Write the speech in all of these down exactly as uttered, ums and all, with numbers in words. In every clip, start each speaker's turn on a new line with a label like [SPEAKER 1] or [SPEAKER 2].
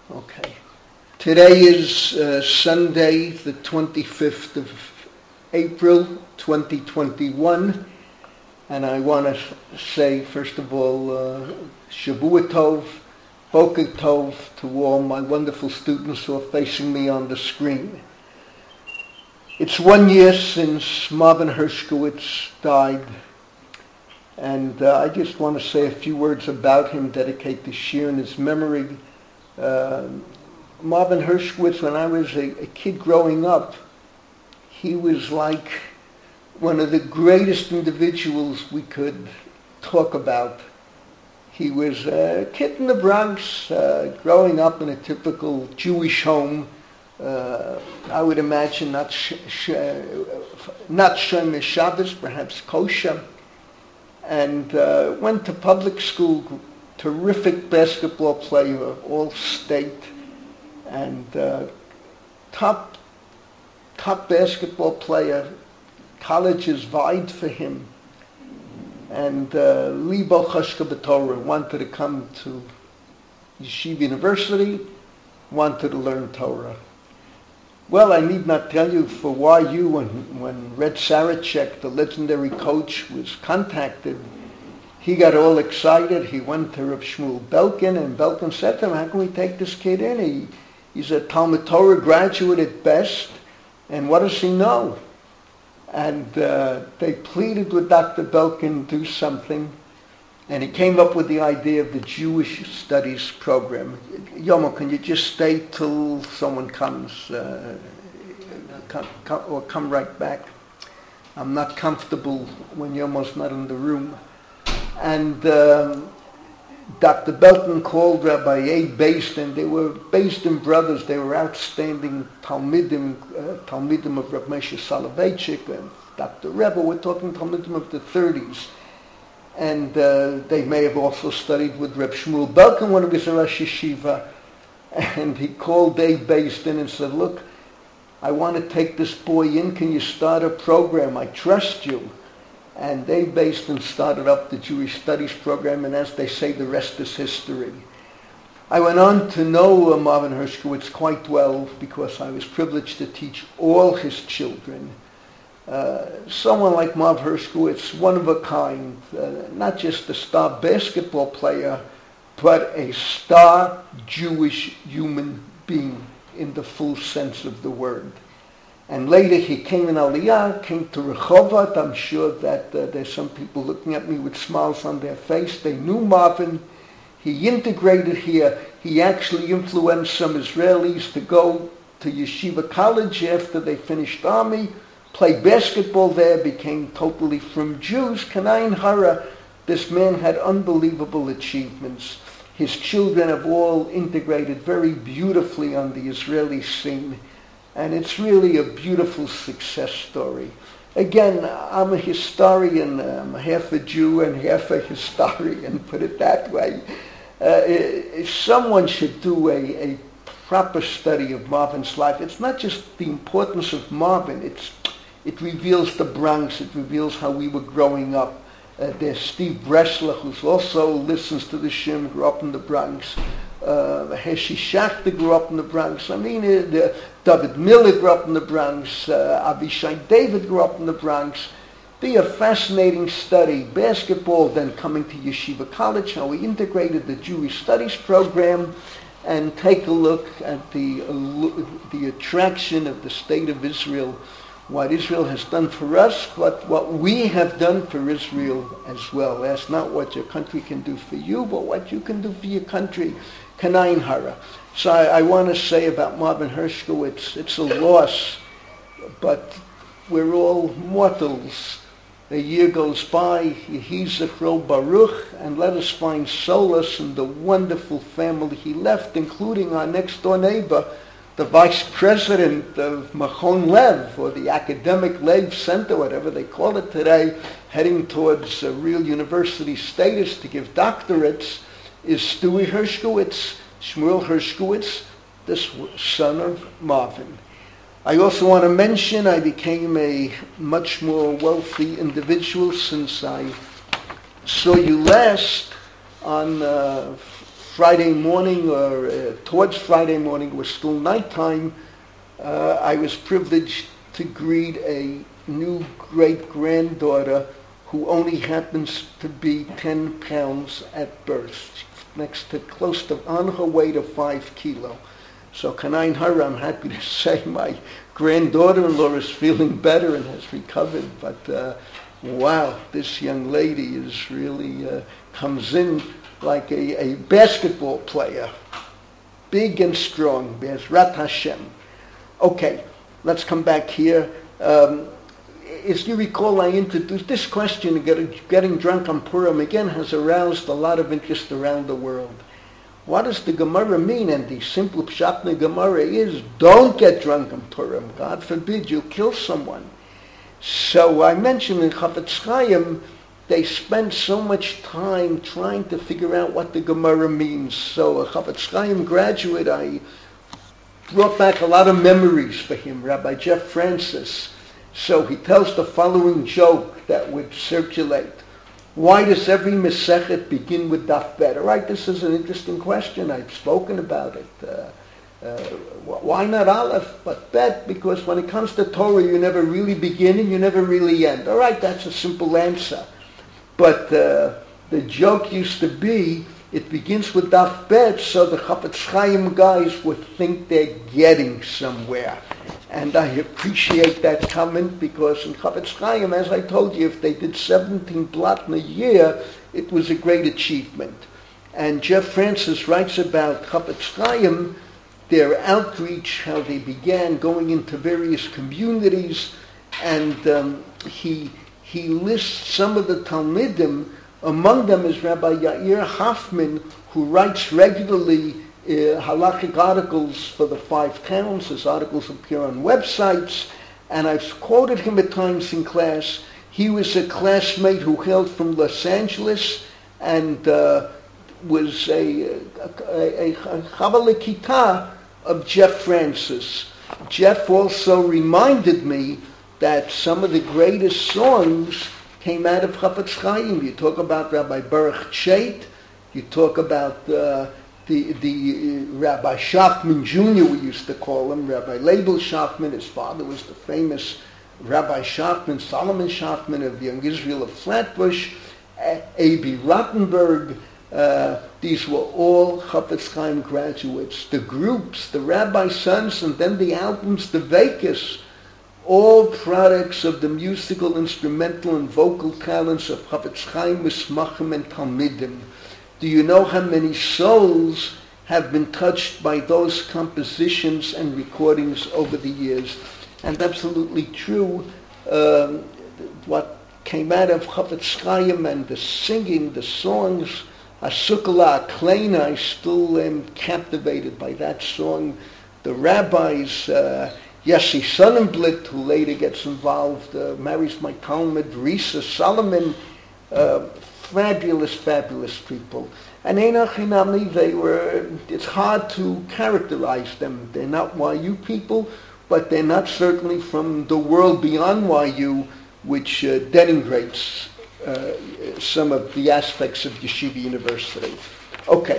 [SPEAKER 1] Okay. Today is uh, Sunday, the twenty-fifth of April, twenty twenty-one, and I want to say, first of all, uh, Shavua Tov, Boker Tov to all my wonderful students who are facing me on the screen. It's one year since Marvin Hershkowitz died, and uh, I just want to say a few words about him, dedicate the shir in his memory. Uh, Marvin Hershkowitz, when I was a, a kid growing up, he was like one of the greatest individuals we could talk about. He was a kid in the Bronx, uh, growing up in a typical Jewish home. Uh, I would imagine not sh- sh- not Shomer Shabbos, perhaps kosher, and uh, went to public school. Terrific basketball player, all state, and uh, top top basketball player. Colleges vied for him, and uh, Libo Chashka B'Torah wanted to come to Yeshiva University, wanted to learn Torah. Well, I need not tell you for Y U when when Red Sarachek, the legendary coach, was contacted. He got all excited. He went to Rav Shmuel Belkin, and Belkin said to him, how can we take this kid in? He, he's a Talmud Torah graduate at best, and what does he know? And uh, they pleaded with Doctor Belkin to do something, and he came up with the idea of the Jewish Studies program. Yomo, can you just stay till someone comes, uh, come, come, or come right back? I'm not comfortable when Yomo's not in the room. And um, Doctor Belkin called Rabbi Abe Basin. They were Basin brothers. They were outstanding Talmidim, uh, Talmidim of Rav Moshe Soloveitchik and Doctor Rebbe. We're talking Talmidim of the thirties. And uh, they may have also studied with Rav Shmuel Belkin when he was a Rosh Yeshiva. And he called Abe Basin and said, look, I want to take this boy in. Can you start a program? I trust you. And they based and started up the Jewish Studies program, and as they say, the rest is history. I went on to know uh, Marvin Hershkowitz quite well because I was privileged to teach all his children. Uh, someone like Marv Hershkowitz, one of a kind, uh, not just a star basketball player, but a star Jewish human being in the full sense of the word. And later he came in Aliyah, came to Rehovot. I'm sure that uh, there's some people looking at me with smiles on their face. They knew Marvin. He integrated here. He actually influenced some Israelis to go to Yeshiva College after they finished army, played basketball there, became totally from Jews. Kanayin Hara, this man had unbelievable achievements. His children have all integrated very beautifully on the Israeli scene. And it's really a beautiful success story. Again, I'm a historian. I'm half a Jew and half a historian, put it that way. Uh, someone should do a, a proper study of Marvin's life. It's not just the importance of Marvin. It's, it reveals the Bronx. It reveals how we were growing up. Uh, there's Steve Bresler, who also listens to the Shim, grew up in the Bronx. Uh, Heshi Schachter grew up in the Bronx. I mean, uh, the, David Miller grew up in the Bronx. Uh, Avishai David grew up in the Bronx. Be a fascinating study. Basketball, then coming to Yeshiva College, how we integrated the Jewish Studies program, and take a look at the uh, the attraction of the state of Israel, what Israel has done for us, but what we have done for Israel as well. That's not what your country can do for you, but what you can do for your country. Kanayin Hara. So I, I want to say about Marvin Hershkowitz, it's a loss, but we're all mortals. A year goes by, Yehi Zichro Baruch, and let us find solace in the wonderful family he left, including our next door neighbor, the vice president of Machon Lev, or the Academic Lev Center, whatever they call it today, heading towards a real university status to give doctorates, is Stewie Hershkowitz, Shmuel Hershkowitz, the son of Marvin. I also want to mention I became a much more wealthy individual since I saw you last on uh, Friday morning, or uh, towards Friday morning, it was still nighttime, uh, I was privileged to greet a new great-granddaughter who only happens to be ten pounds at birth, next to close to, on her way to five kilo. So Kanain Hara, I'm happy to say my granddaughter-in-law is feeling better and has recovered, but uh, wow, this young lady is really, uh, comes in like a, a basketball player, big and strong, Be'ezrat Hashem. Okay, let's come back here. Um, as you recall, I introduced this question, getting, getting drunk on Purim, again, has aroused a lot of interest around the world. What does the Gemara mean? And the simple pshat in the Gemara is, don't get drunk on Purim. God forbid you kill someone. So I mentioned in Chafetz Chaim, they spent so much time trying to figure out what the Gemara means. So a Chafetz Chaim graduate, I brought back a lot of memories for him, Rabbi Jeff Francis. So he tells the following joke that would circulate. Why does every Masechet begin with Daf Bet? All right, this is an interesting question. I've spoken about it. Uh, uh, why not Aleph, but Bet? Because when it comes to Torah, you never really begin and you never really end. All right, that's a simple answer. But uh, the joke used to be, it begins with Daf Bet, so the Chafetz Chaim guys would think they're getting somewhere. And I appreciate that comment, because in Chafetz Chaim, as I told you, if they did seventeen blot in a year, it was a great achievement. And Jeff Francis writes about Chafetz Chaim, their outreach, how they began going into various communities, and um, he he lists some of the Talmidim. Among them is Rabbi Yair Hoffman, who writes regularly uh, halachic articles for the Five Towns. His articles appear on websites, and I've quoted him at times in class. He was a classmate who hailed from Los Angeles and uh, was a, a, a, a Chavale Kita of Jeff Francis. Jeff also reminded me that some of the greatest songs came out of Chafetz Chaim. You talk about Rabbi Baruch Chait, you talk about uh, the the uh, Rabbi Shachman Junior, we used to call him, Rabbi Leibel Shachman. His father was the famous Rabbi Shachman, Solomon Shachman of Young Israel of Flatbush, A B Rottenberg. Uh, these were all Chafetz Chaim graduates. The groups, the Rabbi Sons, and then the albums, the Vekas, all products of the musical, instrumental, and vocal talents of Chafetz Chaim, Mismachim, and Talmidim. Do you know how many souls have been touched by those compositions and recordings over the years? And absolutely true, um, what came out of Chafetz Chaim and the singing, the songs, Asukala Kleina, I still am captivated by that song. The rabbis, uh, Yossi Sonnenblit, who later gets involved, uh, marries my Talmud, Risa Solomon, uh, fabulous, fabulous people. And Einach Hinami, they were, it's hard to characterize them. They're not Y U people, but they're not certainly from the world beyond Y U, which uh, denigrates uh, some of the aspects of Yeshiva University. Okay,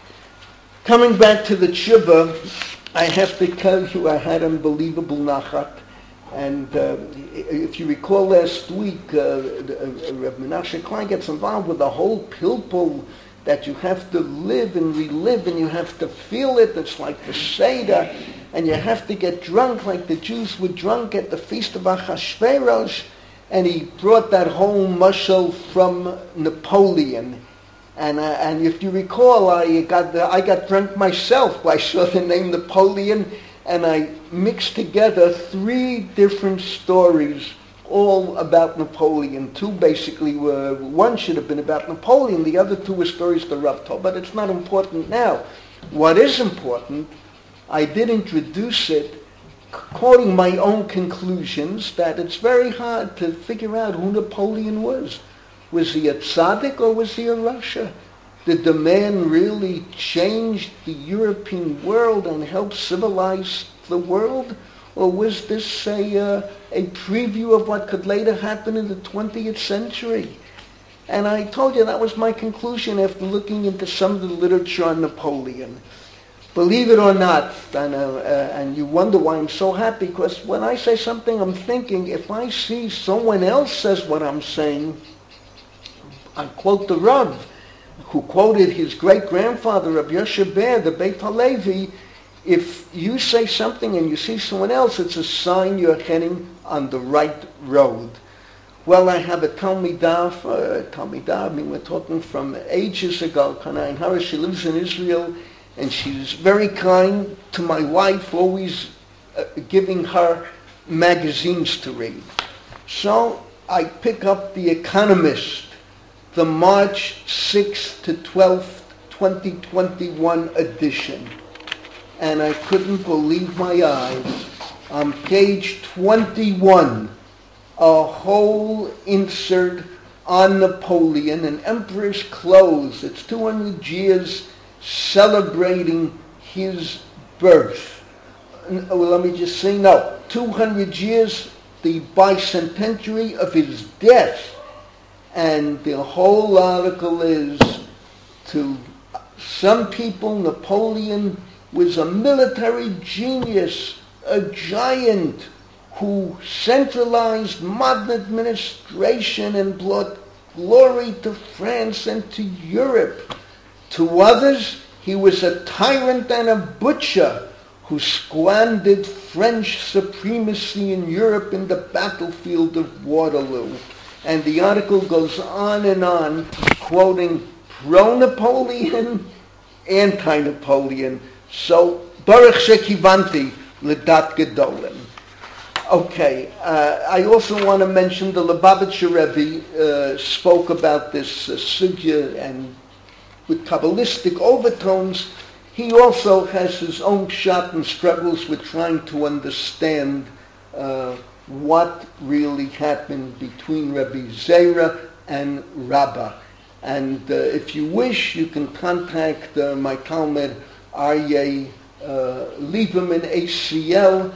[SPEAKER 1] coming back to the tshuva, I have to tell you, I had unbelievable nachat. And uh, if you recall last week, uh, uh, Reb Menashe Klein gets involved with the whole pilpul that you have to live and relive, and you have to feel it. It's like the Seder, and you have to get drunk like the Jews were drunk at the feast of Achashverosh. And he brought that whole mashal from Napoleon. And uh, and if you recall, I got the, I got drunk myself. I saw the name Napoleon, and I mixed together three different stories, all about Napoleon. Two basically were, one should have been about Napoleon, the other two were stories the Rav told, but it's not important now. What is important, I did introduce it, quoting my own conclusions, that it's very hard to figure out who Napoleon was. Was he a tzaddik or was he a Rasha? Did the man really change the European world and help civilize the world? Or was this a, uh, a preview of what could later happen in the twentieth century? And I told you that was my conclusion after looking into some of the literature on Napoleon. Believe it or not, and, uh, uh, and you wonder why I'm so happy, because when I say something, I'm thinking, if I see someone else says what I'm saying, I quote the Rav, who quoted his great-grandfather, Rabbi Yoshe Ber, the Beit HaLevi, if you say something and you see someone else, it's a sign you're heading on the right road. Well, I have a Talmidah, uh, Talmidah, I mean, we're talking from ages ago, Kanain Hara, she lives in Israel, and she's very kind to my wife, always uh, giving her magazines to read. So I pick up The Economist, the March sixth to twelfth, twenty twenty-one edition. And I couldn't believe my eyes. On page twenty-one, a whole insert on Napoleon, an emperor's clothes. It's two hundred years celebrating his birth. Well, let me just say, no, two hundred years, the bicentenary of his death. And the whole article is, to some people, Napoleon was a military genius, a giant who centralized modern administration and brought glory to France and to Europe. To others, he was a tyrant and a butcher who squandered French supremacy in Europe in the battlefield of Waterloo. And the article goes on and on, quoting pro-Napoleon, anti-Napoleon. So, Baruch Shekivanti L'dat Gedolim. Okay, uh, I also want to mention the Lubavitcher Rebbe uh, spoke about this uh, sugya, and with Kabbalistic overtones. He also has his own shot and struggles with trying to understand uh, what really happened between Rabbi Zera and Rabbah. And uh, if you wish, you can contact uh, my Talmud, Aryeh uh, Lieberman, A C L.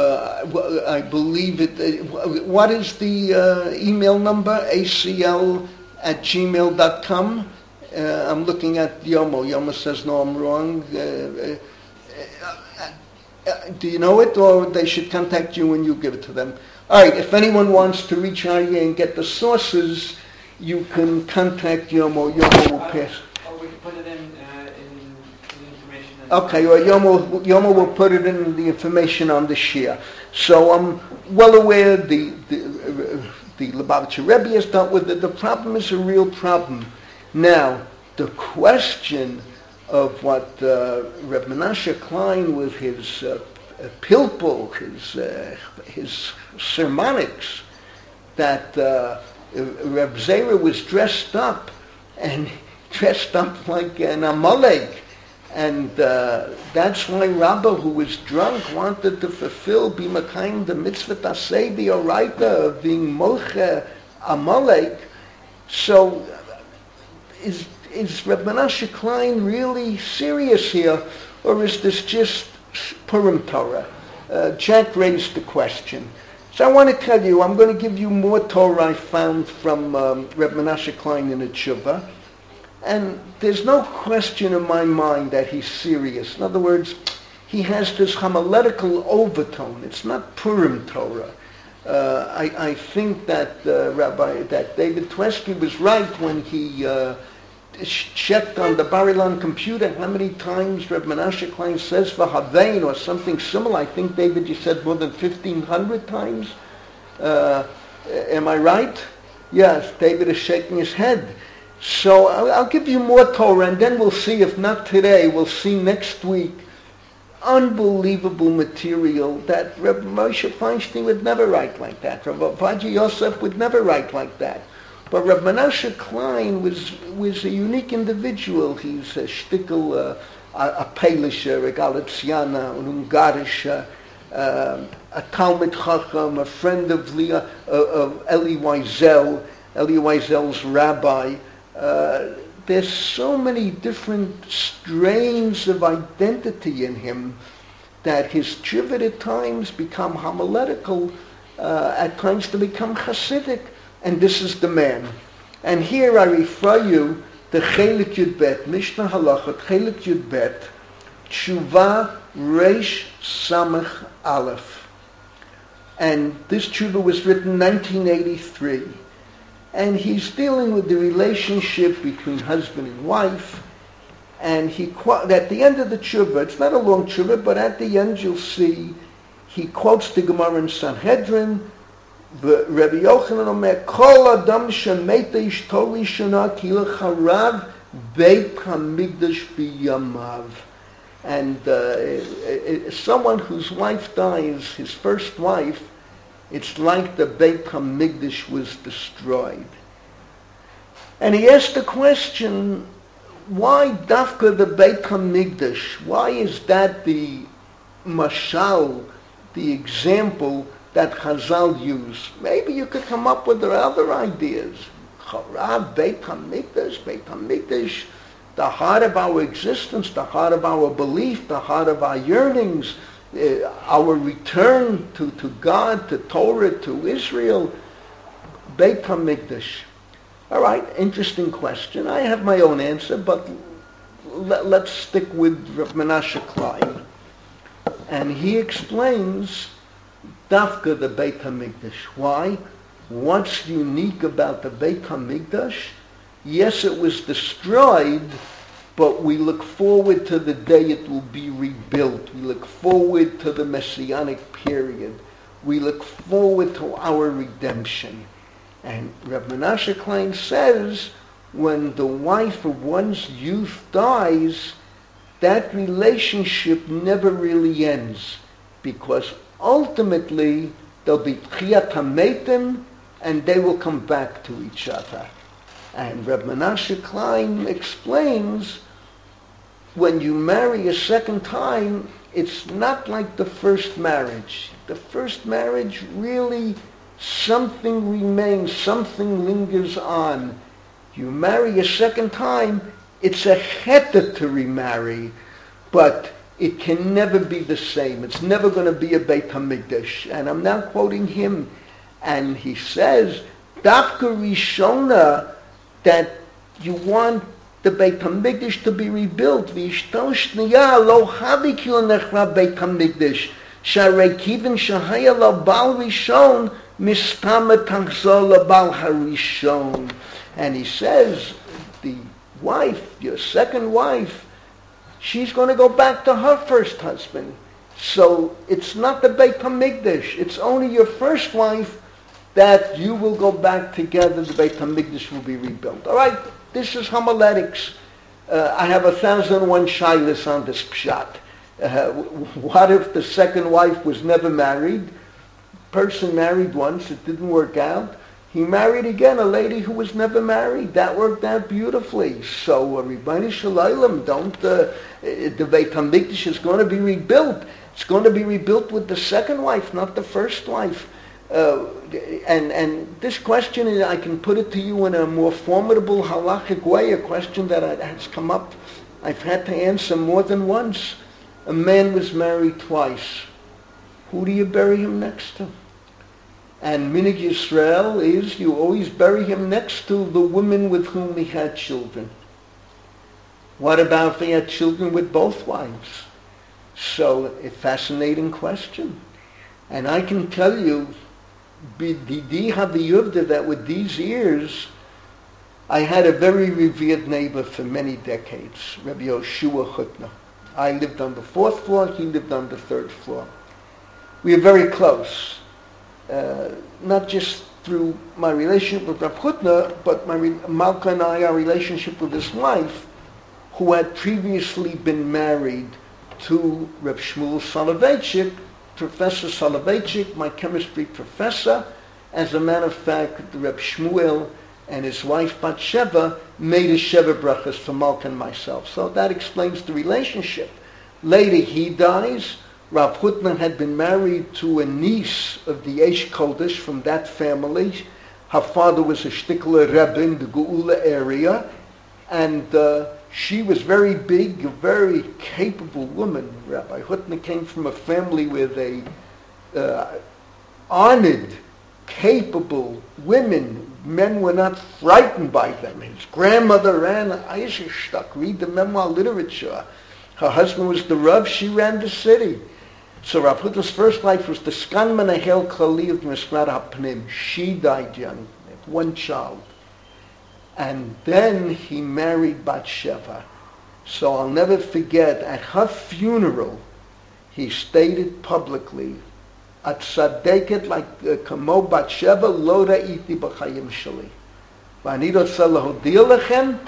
[SPEAKER 1] Uh, I believe it. Uh, what is the uh, email number? A C L at gmail dot com. Uh, I'm looking at Yomo. Yomo says, no, I'm wrong. Uh, uh, uh, do you know it, or they should contact you when you give it to them? All right, if anyone wants to reach Aryeh and get the sources, you can contact Yomo. Yomo will pass.
[SPEAKER 2] Or we can put it in, uh, in the information.
[SPEAKER 1] Okay, or Yomo, Yomo will put it in the information on the shir. So I'm well aware the the, uh, the Lubavitcher Rebbe has dealt with it. The problem is a real problem. Now, the question of what uh, Reb Menashe Klein with his uh, pilpul, his uh, his sermonics, that uh, Reb Zera was dressed up, and dressed up like an Amalek, and uh, that's why Rabbah, who was drunk, wanted to fulfill b'makayim the mitzvah tasei b'oraita of being moche Amalek. So, is is Reb Menashe Klein really serious here, or is this just Purim Torah? Uh, Jack raised the question. So I want to tell you, I'm going to give you more Torah I found from um, Reb Menashe Klein in the Tshuva, and there's no question in my mind that he's serious. In other words, he has this homiletical overtone. It's not Purim Torah. Uh, I, I think that uh, Rabbi, that David Twersky was right when he uh, checked on the Bar Ilan computer how many times Reb Menashe Klein says v'havein or something similar. I think, David, you said more than fifteen hundred times. Uh, am I right? Yes, David is shaking his head. So I'll, I'll give you more Torah, and then we'll see. If not today, we'll see next week. Unbelievable material that Reb Moshe Feinstein would never write like that. Reb Ovadia Yosef would never write like that. But Reb Menashe Klein was was a unique individual. He's a shtickle, uh, a Pelisher, a Galiciana, an Ungarischer, uh, a Talmid Chacham, a friend of Leah, uh, of Eli Wiesel, Eli Wiesel's rabbi. Uh, there's so many different strains of identity in him that his tshuva at times become homiletical, uh, at times to become Hasidic. And this is the man. And here I refer you to Chelik Yud Bet, Mishnah Halachot, Chelik Yud Bet, Tshuva Reish Samach Aleph. And this tshuva was written in nineteen eighty-three. And he's dealing with the relationship between husband and wife. And he at the end of the tshuva, it's not a long tshuva, but at the end you'll see he quotes the Gemara in Sanhedrin. Rabbi Yochanan Omer, Kol Adam Shemeta Ishto Rishona Ki L'Charav Beit HaMikdash B'Yamav. And uh, someone whose wife dies, his first wife, it's like the Beit HaMikdash was destroyed. And he asked the question, why Dafka the Beit HaMikdash? Why is that the mashal, the example that Chazal use? Maybe you could come up with other ideas. Charav, Beit HaMikdash, Beit HaMikdash, the heart of our existence, the heart of our belief, the heart of our yearnings, uh, our return to, to God, to Torah, to Israel. Beit HaMikdash. All right, interesting question. I have my own answer, but let, let's stick with Rav Menashe Klein. And he explains Dafka the Beit HaMikdash. Why? What's unique about the Beit HaMikdash? Yes, it was destroyed, but we look forward to the day it will be rebuilt. We look forward to the Messianic period. We look forward to our redemption. And Rav Menashe Klein says, when the wife of one's youth dies, that relationship never really ends, because ultimately there'll be Tchiyat HaMeitim, and they will come back to each other. And Rav Menashe Klein explains, when you marry a second time, it's not like the first marriage. The first marriage really, something remains, something lingers on. You marry a second time, it's a cheta to remarry, but it can never be the same. It's never going to be a Beit HaMikdash. And I'm now quoting him, and he says, Dafka Rishona, that you want the Beit HaMikdash to be rebuilt. V'ishto shniya lo havik nechra Beit HaMikdash. Sharei kiven shahaya lo bal rishon mistama tachzor lo bal harishon. And he says, the wife, your second wife, she's going to go back to her first husband. So it's not the Beit HaMikdash. It's only your first wife that you will go back together. The Beit HaMikdash will be rebuilt. All right, this is homiletics. Uh, I have a thousand and one shilas on this pshat. Uh, what if the second wife was never married? Person married once, it didn't work out. He married again a lady who was never married. That worked out beautifully. So, uh, Ribono Shel Olam, don't, uh, the Beit HaMikdash is going to be rebuilt. It's going to be rebuilt with the second wife, not the first wife. Uh, and and this question, I can put it to you in a more formidable halachic way, a question that has come up, I've had to answer more than once. A man was married twice. Who do you bury him next to? And Minig Yisrael is you always bury him next to the women with whom he had children. What about if he had children with both wives? So, a fascinating question. And I can tell you, B'didi Haviyuvda, that with these years, I had a very revered neighbor for many decades, Rabbi Yoshua Chutner. I lived on the fourth floor, he lived on the third floor. We were very close. Uh, not just through my relationship with Rav Chutner, but my Malka and I, our relationship with his wife, who had previously been married to Reb Shmuel Soloveitchik, Professor Soloveitchik, my chemistry professor. As a matter of fact, Reb Shmuel and his wife Bat Sheva made a Sheva brachas for Malka and myself. So that explains the relationship. Later he dies. Rav Chutner had been married to a niece of the Eish Kodesh from that family. Her father was a Shtikler Rebbe in the Geula area, and uh, she was very big, a very capable woman. Rabbi Chutner came from a family with a uh, honored, capable women, men were not frightened by them. His grandmother ran Eisenstock, read the memoir literature. Her husband was the Rav, she ran the city. So Rav Hutter's first wife was the Skan Menahel Klali of Misrat HaPnim. She died young, one child. And then he married Bathsheba. So I'll never forget, at her funeral, he stated publicly, At tzadeket like kamo Bathsheba lo ra'iti b'chayim shali. V'ani rotzeh lahodia lechem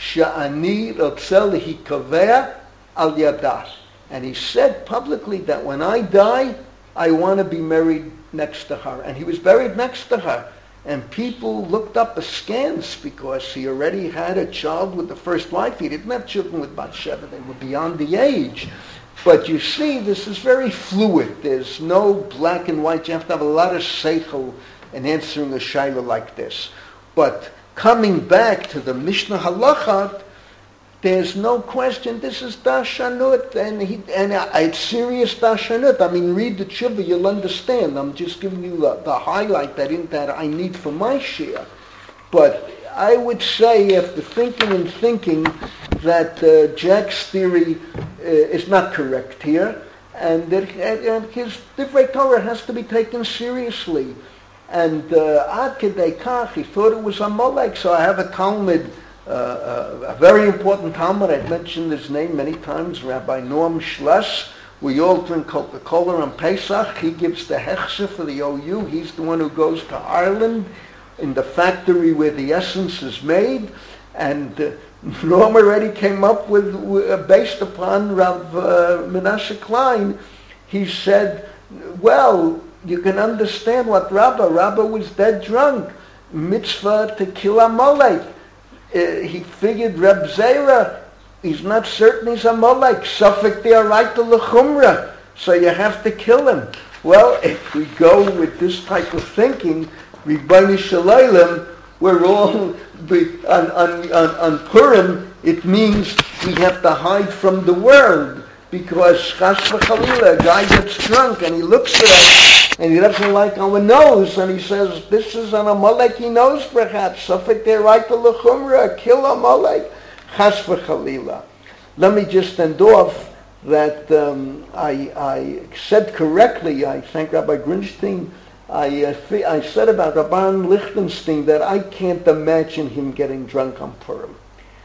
[SPEAKER 1] she'ani rotzeh lehikaveh al yadah. And he said publicly that when I die, I want to be married next to her. And he was buried next to her. And people looked up askance because he already had a child with the first wife. He didn't have children with Bathsheba. They were beyond the age. But you see, this is very fluid. There's no black and white. You have to have a lot of seichel in answering a shaila like this. But coming back to the Mishnah Halacha, there's no question. This is dashanut, and he, and it's serious dashanut. I mean, read the tshuva, you'll understand. I'm just giving you the, the highlight that in that I need for my share. But I would say, after thinking and thinking, that uh, Jack's theory uh, is not correct here, and that and his Divrei Torah has to be taken seriously. And ad kedei kach, he thought it was Amalek. So I have a Talmud, uh, uh, a very important Talmud. I've mentioned his name many times, Rabbi Noam Schluss. We all drink Coca-Cola on Pesach. He gives the hechsher for the O U. He's the one who goes to Ireland in the factory where the essence is made. And uh, Noam already came up with, uh, based upon Rav uh, Menashe Klein, he said, well, you can understand what Rabbah, Rabbah was dead drunk. Mitzvah to kill Amalek. Uh, he figured Reb Zera, he's not certain he's Amalek. Suffolk there right to L'chumra. So you have to kill him. Well, if we go with this type of thinking, Ribono Shel Olam, we're all, on, on, on, on Purim, it means we have to hide from the world. Because chas v'chalila, a guy gets drunk and he looks at us and he doesn't like our nose and he says, this is an Amalek he knows perhaps. Suffolk there right to L'chumra, kill Amalek. Chas v'chalila. Let me just end off that um, I, I said correctly, I thank Rabbi Grinstein, I, uh, I said about Rabban Lichtenstein that I can't imagine him getting drunk on Purim.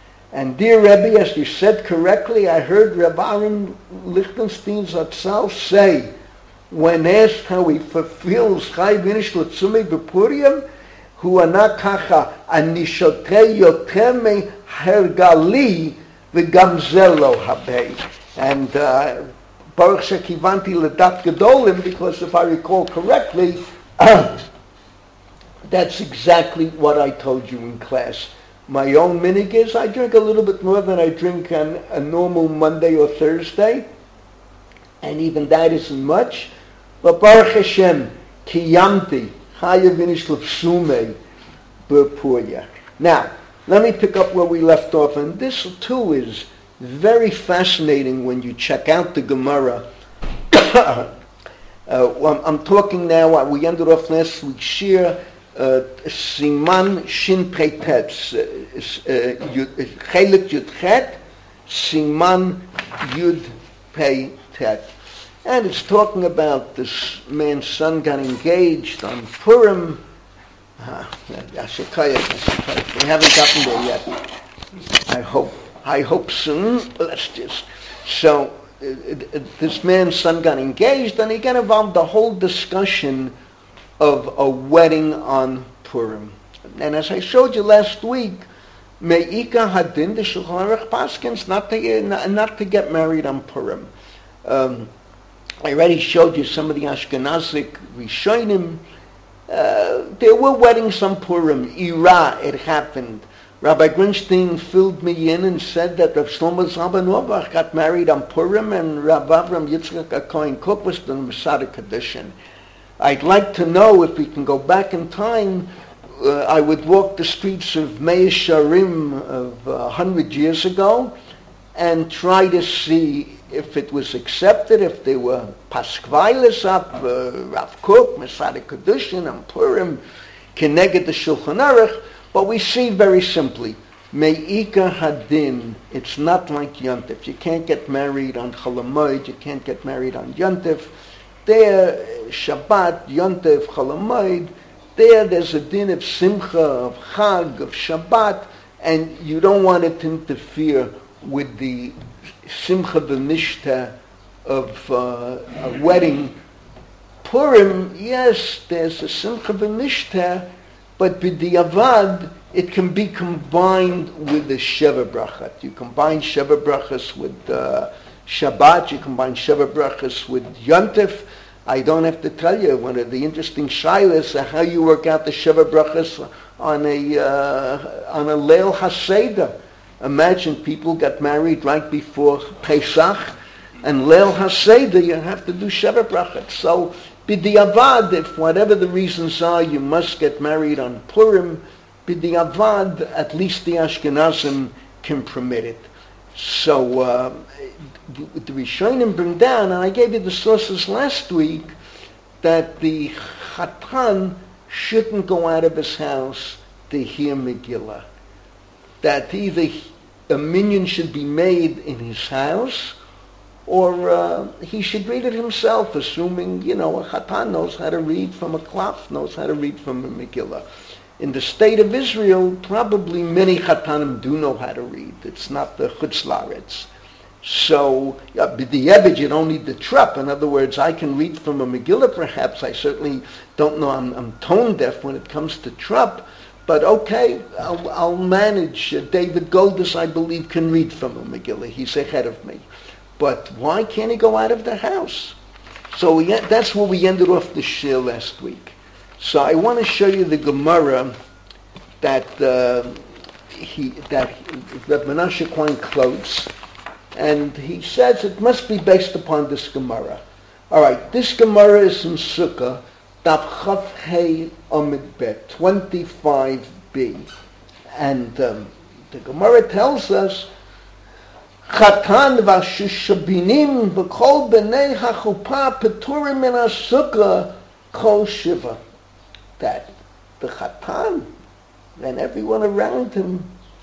[SPEAKER 1] And dear Rebbe, as you said correctly, I heard Rabban Lichtenstein Zatzal say, when asked how he fulfills Chai Vinish L'tzumei B'Purim, hu ana kacha, ani shotei yoter me hergali v'gam ze lo habei. And uh, Baruch shekivanti l'dat gedolim, because if I recall correctly, that's exactly what I told you in class. My own minig is I drink a little bit more than I drink on a normal Monday or Thursday, and even that isn't much. But Baruch Hashem, kiyamti, chaya vinish l'psumei b'puria. Now, let me pick up where we left off, and this too is very fascinating when you check out the Gemara. uh, I'm talking now, we ended off last week's shir, Uh, Siman Shin Pei Tet, Chelik Yud Chet, Siman Yud Pei Tet. And it's talking about this man's son got engaged on Purim. Ah, we haven't gotten there yet. I hope, I hope soon. Let's just, so uh, this man's son got engaged and he got involved in the whole discussion of a wedding on Purim. And as I showed you last week, Me'ika Hadin, the Shulchan Aruch Paskins, not to, not to get married on Purim. Um, I already showed you some of the Ashkenazic Rishonim. Uh, there were weddings on Purim. Ira, it happened. Rabbi Grinstein filled me in and said that Rav Shlomo Zalman Auerbach got married on Purim and Rav Avram Yitzchak Cohen Cook was the Masada Kedushin. I'd like to know if we can go back in time. Uh, I would walk the streets of Mea Sharim of a uh, hundred years ago and try to see if it was accepted, if there were Paskvailis up, uh, Rav Kook, Masada Kedushin, and Purim. keneged the Shulchan Aruch, but we see very simply, Me'ika Hadin, it's not like Yontif. You can't get married on Chol Hamoed, you can't get married on Yontif. There, Shabbat, Yontif, Chol Hamoed, there there's a din of Simcha, of Chag, of Shabbat, and you don't want it to interfere with the Simcha B'Mishta of uh, a wedding. Purim, yes, there's a Simcha B'Mishta, but B'diavad, it can be combined with the Sheva Brachot. You combine Sheva Brachos with uh, Shabbat, you combine Sheva Brachos with Yontif. I don't have to tell you, one of the interesting shilas are how you work out the Sheva Brachos on a, uh, on a Leil HaSeder. Imagine people got married right before Pesach, and Leil HaSeder, you have to do Sheva Brachot. So, B'diavad, if whatever the reasons are, you must get married on Purim, B'diavad, at least the Ashkenazim can permit it. So, uh, the Rishonim bring down, and I gave you the sources last week, that the Chatan shouldn't go out of his house to hear Megillah. That either a minyan should be made in his house, or uh, he should read it himself, assuming, you know, a Chatan knows how to read from a klaf, knows how to read from a Megillah. In the state of Israel, probably many Chatanim do know how to read. It's not the Chutz La'aretz. So, uh, b'di'eved, you don't need the trup. In other words, I can read from a Megillah perhaps. I certainly don't know, I'm, I'm tone deaf when it comes to trup. But okay, I'll, I'll manage. Uh, David Goldis, I believe, can read from a Megillah. He's ahead of me. But why can't he go out of the house? So we, that's where we ended off the shir last week. So I want to show you the Gemara that uh, he that that Menashe Klein quotes, and he says it must be based upon this Gemara. All right, this Gemara is in Sukkah, Daf Chav Hei Amid Bet twenty-five b, and um, the Gemara tells us, Chatan v'shushabinim v'kol b'nei hachupa peturim min ha-sukkah kol shiva. That the Chatan and everyone around him,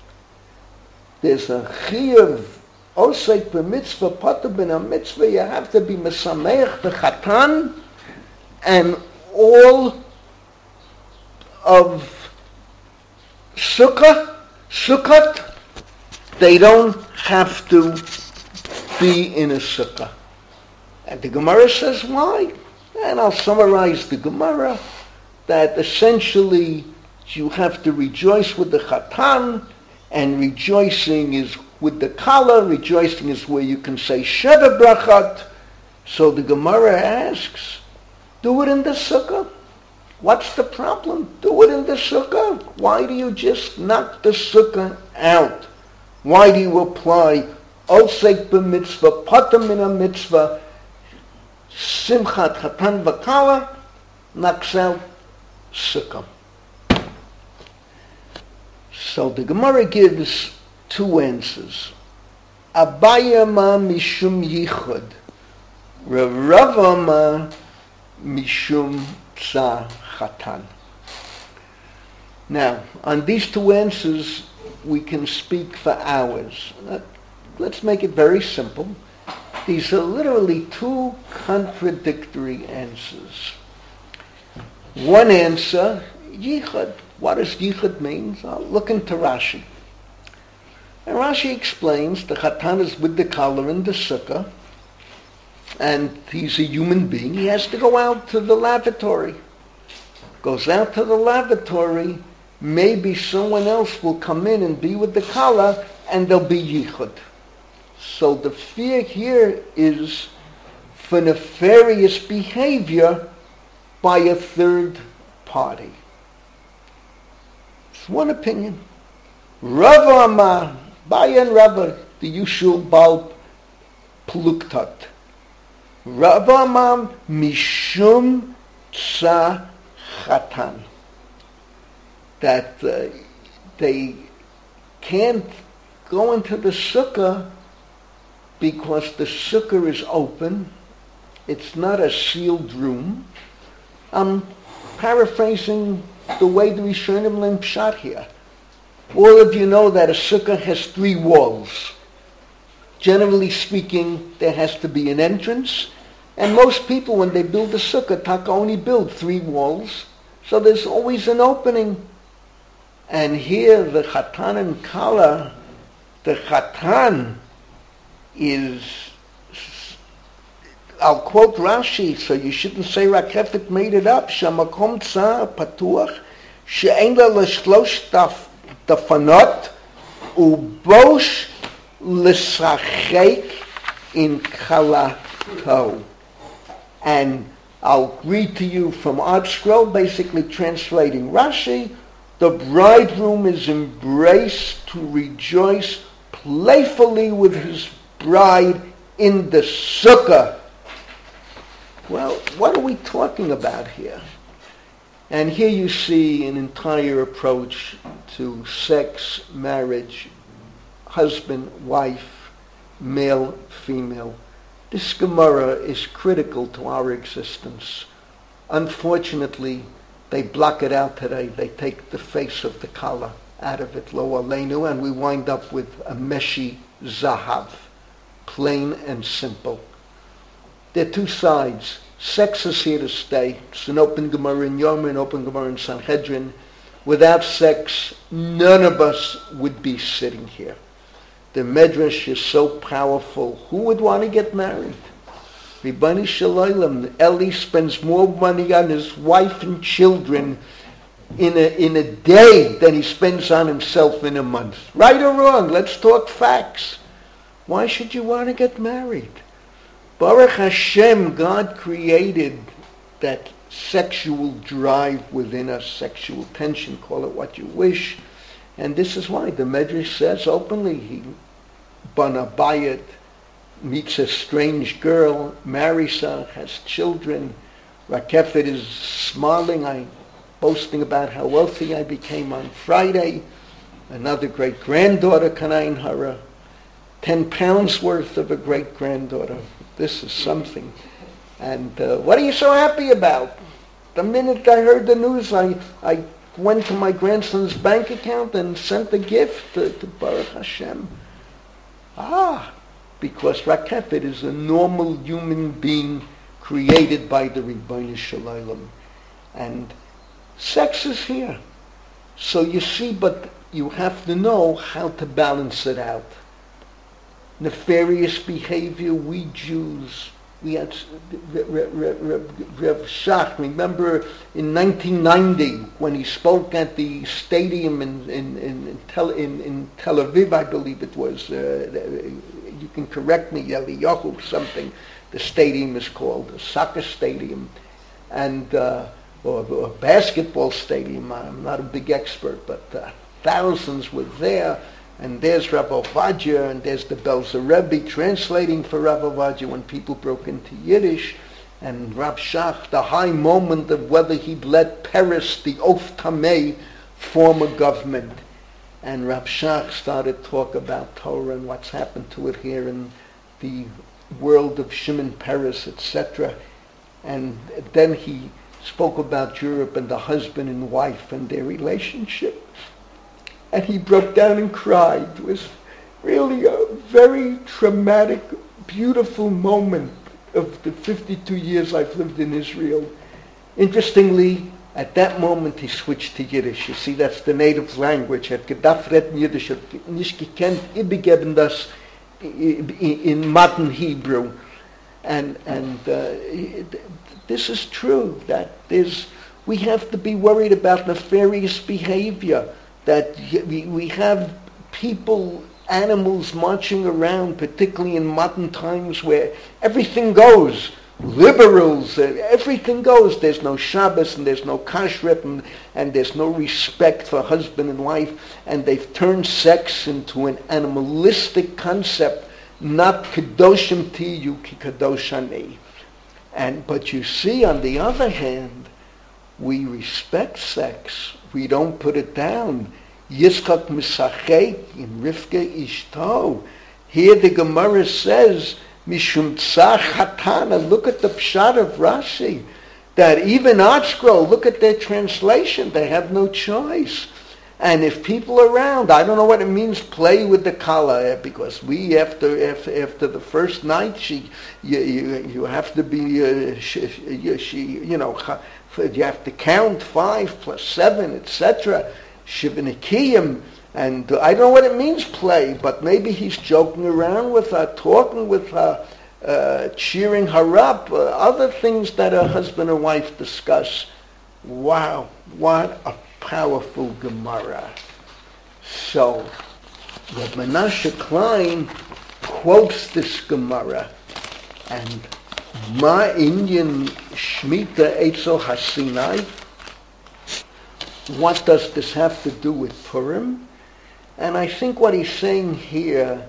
[SPEAKER 1] there's a chiyuv osek b'mitzvah patur bin ha-mitzvah. You have to be mesameach the Chatan, and all of sukkah, sukkot, they don't have to be in a sukkah. And the Gemara says why? And I'll summarize the Gemara, that essentially you have to rejoice with the Chatan, and rejoicing is with the Kala, rejoicing is where you can say Sheva Brachot. So the Gemara asks, do it in the sukkah. What's the problem? Do it in the sukkah. Why do you just knock the sukkah out? Why do you apply Osek b'mitzvah, Patur min ha-mitzvah, Simchat Chatan v'Kala, knocks out sukkah? So the Gemara gives two answers. Abaya ma mishum yichud, Rava ma mishum tza chatan. Now, on these two answers, we can speak for hours. Let's make it very simple. These are literally two contradictory answers. One answer, yichud. What does yichud mean? I'll look into Rashi. And Rashi explains the Chatan is with the Kala in the sukkah, and he's a human being. He has to go out to the lavatory. Goes out to the lavatory, maybe someone else will come in and be with the Kala, and there'll be yichud. So the fear here is for nefarious behavior by a third party. It's one opinion. Rava Amar, Bayan Rava, the usual Baal Pluktat. Rava Amar Mishum Tza Chatan. That uh, they can't go into the sukkah because the sukkah is open. It's not a sealed room. I'm paraphrasing the way the Rishonim learn Pshat here. All of you know that a sukkah has three walls. Generally speaking, there has to be an entrance, and most people, when they build a sukkah, taka only build three walls, so there's always an opening. And here, the Chatan and Kala, the Chatan is, I'll quote Rashi, so you shouldn't say Rakefet made it up, Shamakom Tzar Patuach, She'en la l'shlosh dafanot, Ubosh l'sachek in Kalato. And I'll read to you from Art Scroll, basically translating Rashi. The bridegroom is embraced to rejoice playfully with his bride in the sukkah. Well, what are we talking about here? And here you see an entire approach to sex, marriage, husband, wife, male, female. This Gemara is critical to our existence. Unfortunately, they block it out today. They take the face of the Kala out of it, lo aleinu, and we wind up with a Meshi Zahav, plain and simple. There are two sides. Sex is here to stay. It's an open Gemara in Yom, an open Gemara in Sanhedrin. Without sex, none of us would be sitting here. The Medrash is so powerful. Who would want to get married? Ribbani Shalom, Eli spends more money on his wife and children in a, in a day than he spends on himself in a month. Right or wrong? Let's talk facts. Why should you want to get married? Baruch Hashem, God created that sexual drive within us, sexual tension, call it what you wish. And this is why the Medrash says openly, he bana bayit, meets a strange girl, marries her, has children. Rakefet is smiling, I boasting about how wealthy I became on Friday. Another great-granddaughter, Kanain Hara. Ten pounds worth of a great-granddaughter. This is something. And uh, what are you so happy about? The minute I heard the news, I, I went to my grandson's bank account and sent a gift to, to Baruch Hashem. Ah, because Rakefet is a normal human being created by the Ribono Shel Olam. And sex is here. So you see, but you have to know how to balance it out. Nefarious behavior, we Jews, we had Rev Shach, remember in nineteen ninety when he spoke at the stadium in in, in, in, Tel, in, in Tel Aviv, I believe it was, uh, you can correct me, Eliyahu something, the stadium is called, a soccer stadium, and uh, or, or a basketball stadium, I'm not a big expert, but uh, thousands were there. And there's Rav Ovadia, and there's the Belzer Rebbe translating for Rav Ovadia when people broke into Yiddish, and Rav Shach, the high moment of whether he'd let Peres, the Of Tameh, form a government. And Rav Shach started talk about Torah and what's happened to it here in the world of Shimon Peres, et cetera. And then he spoke about Europe and the husband and wife and their relationship. And he broke down and cried. It was really a very traumatic, beautiful moment of the fifty-two years I've lived in Israel. Interestingly, at that moment he switched to Yiddish. You see, that's the native language. Er hat gedacht reden Yiddish, er hat nicht gekannt, übergeben das in modern Hebrew. And, and uh, this is true, that there's, we have to be worried about nefarious behavior. That we have people, animals marching around, particularly in modern times where everything goes. Liberals, everything goes. There's no Shabbos and there's no kashrut and, and there's no respect for husband and wife. And they've turned sex into an animalistic concept, not kedoshim tiyu ki kadosh ani. And but you see, on the other hand, we respect sex. We don't put it down. Yitzchak misachek in Rivka ishto. Here the Gemara says, Mishum tzach hatana. Look at the pshat of Rashi. that even ArtScroll, look at their translation, they have no choice. And if people around, I don't know what it means, play with the kala, because we, after after, after the first night, she, you, you, you have to be, uh, she, she, you know, you have to count five plus seven, et cetera. Shivanikiyim, and I don't know what it means, play, but maybe he's joking around with her, talking with her, uh, cheering her up, uh, other things that a husband and wife discuss. Wow, what a powerful Gemara. So, Reb Menashe Klein quotes this Gemara, and Ma Inyan Shmita Eitzel Hasinai. What does this have to do with Purim? And I think what he's saying here,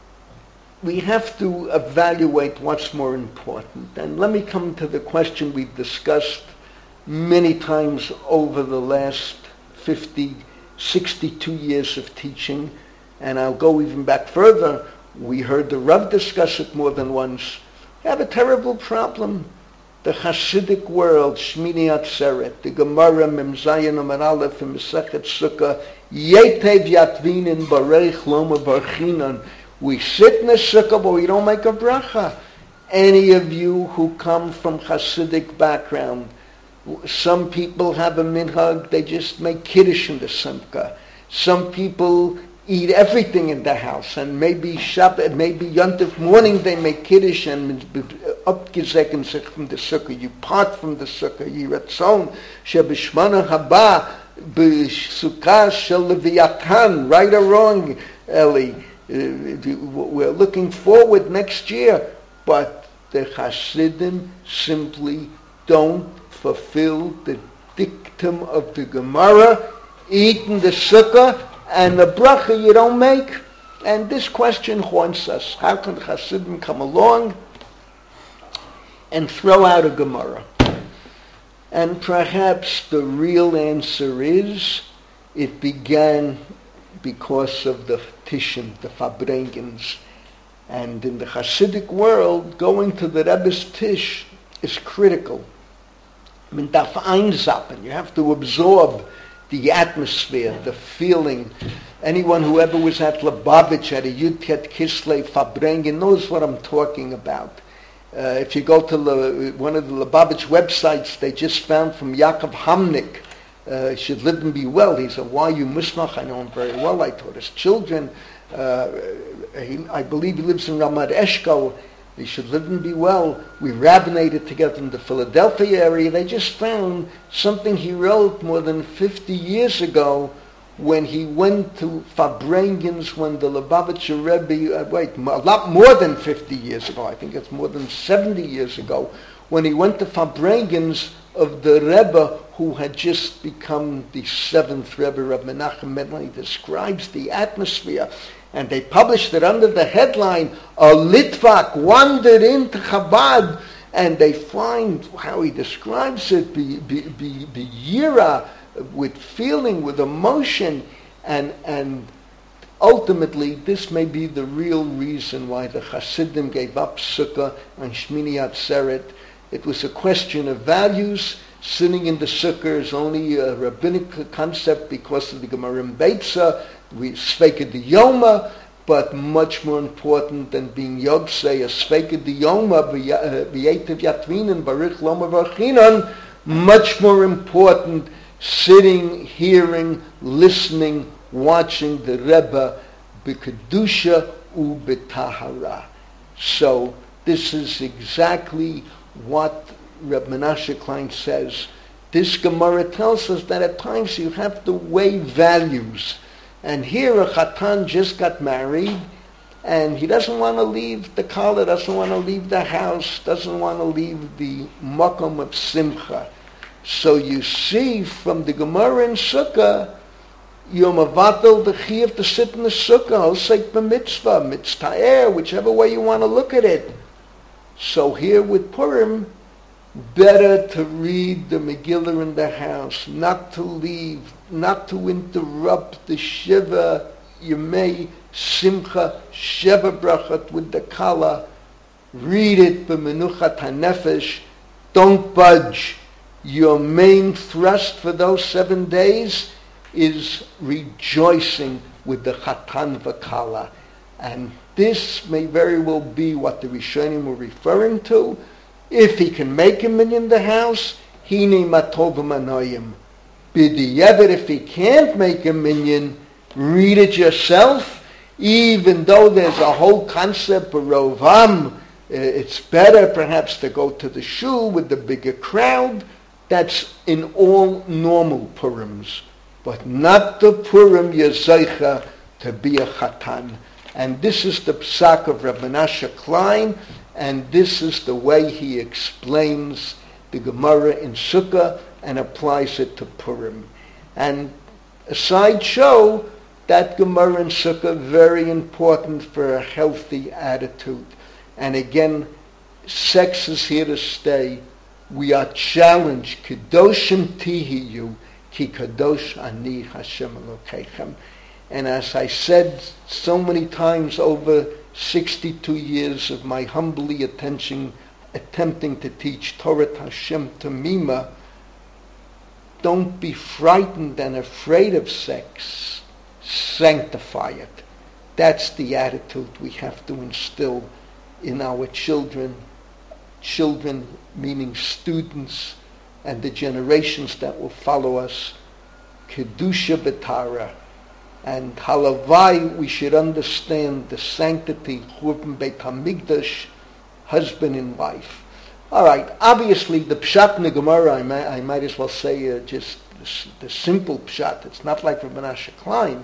[SPEAKER 1] we have to evaluate what's more important. And let me come to the question we've discussed many times over the last fifty, sixty-two years of teaching, and I'll go even back further. We heard the Rav discuss it more than once. We have a terrible problem. The Hasidic world, Shmini Atzeret, the Gemara, Mem Zayin Amar Aleph, and Mesechet Sukkah, Yetev Yatvinin Bareich Loma Barchinan. We sit in a sukkah, but we don't make a bracha. Any of you who come from Hasidic background, some people have a minhag, they just make kiddush in the sukkah. Some people eat everything in the house, and maybe Shabbat, maybe Yontif morning they make kiddush and upgezecken sich from the sukkah. You part from the sukkah. Yiratzon shebishmana haba b'sukkah shel leviatan. Right or wrong, Eli? We're looking forward next year, but the Hasidim simply don't fulfill the dictum of the Gemara, eat in the sukkah, and the bracha you don't make. And this question haunts us. How can the Hasidim come along and throw out a Gemara? And perhaps the real answer is, it began because of the Tishim, the Fabrengens. And in the Hasidic world, going to the Rebbe's Tish is critical. I mean, darf einzappen. You have to absorb the atmosphere, the feeling. Anyone who ever was at Lubavitch at a Yud-Tet Kislev Fabrengen knows what I'm talking about. Uh, if you go to the, one of the Lubavitch websites, they just found from Yaakov Hamnik, uh, should live and be well. He's a Y U Musnach, I know him very well. I taught his children. Uh, he, I believe he lives in Ramat Eshkol. He should live and be well. We rabbinated together in the Philadelphia area. They just found something he wrote more than fifty years ago when he went to Fabrengens, when the Lubavitcher Rebbe, uh, wait, a lot more than fifty years ago, I think it's more than seventy years ago, when he went to Fabrengens of the Rebbe who had just become the seventh Rebbe of Menachem Mendel. He describes the atmosphere. And they published it under the headline, a Litvak wandered into Chabad, and they find how he describes it, be, be, be, be yira, with feeling, with emotion, and and ultimately this may be the real reason why the Hasidim gave up Sukkah on Shmini Atzeret. It was a question of values. Sitting in the Sukkah is only a rabbinic concept because of the Gemara in Beitza. We Sveika the Yoma, but much more important than being Yogsei, a Sveika the Yoma, V'yetiv Yatvinin, Barich Loma Varchinan, much more important, sitting, hearing, listening, watching the Rebbe, B'Kedusha u B'Tahara. So this is exactly what Reb Menashe Klein says. This Gemara tells us that at times you have to weigh values. And here a Chatan just got married, and he doesn't want to leave the kala, doesn't want to leave the house, doesn't want to leave the makom of simcha. So you see from the Gemara in Sukkah, you're mavatal the chiyuv to sit in the Sukkah, osek b'mitzvah, mitztaer, whichever way you want to look at it. So here with Purim, better to read the Megillah in the house, not to leave, not to interrupt the Shiva Yemei Simcha Sheva Brachat with the Kala. Read it b'menuchat hanefesh. Don't budge. Your main thrust for those seven days is rejoicing with the Chatan V'Kala. And this may very well be what the Rishonim were referring to. If he can make a minyan in the house, Hine Matov Manoyim. B'di'evet, if he can't make a minyan, read it yourself. Even though there's a whole concept of Rovam, it's better perhaps to go to the shul with the bigger crowd. That's in all normal Purims, but not the Purim Yezoicha to be a Chatan. And this is the psak of Reb Menashe Klein, and this is the way he explains the Gemara in Sukkah and applies it to Purim. And a sideshow, that Gemara in Sukkah, very important for a healthy attitude. And again, sex is here to stay. We are challenged. Kedoshim tihiyu, ki kadosh ani Hashem Elokeichem. And as I said so many times over sixty-two years of my humbly attention, attempting to teach Torah Hashem Tamima, don't be frightened and afraid of sex. Sanctify it. That's the attitude we have to instill in our children. Children meaning students and the generations that will follow us. Kedusha B'Tara. And halavai, we should understand the sanctity, Churban Beit HaMikdash, husband and wife. All right, obviously the pshat in the Gemara, I, may, I might as well say uh, just the, the simple pshat. It's not like Reb Menashe Klein.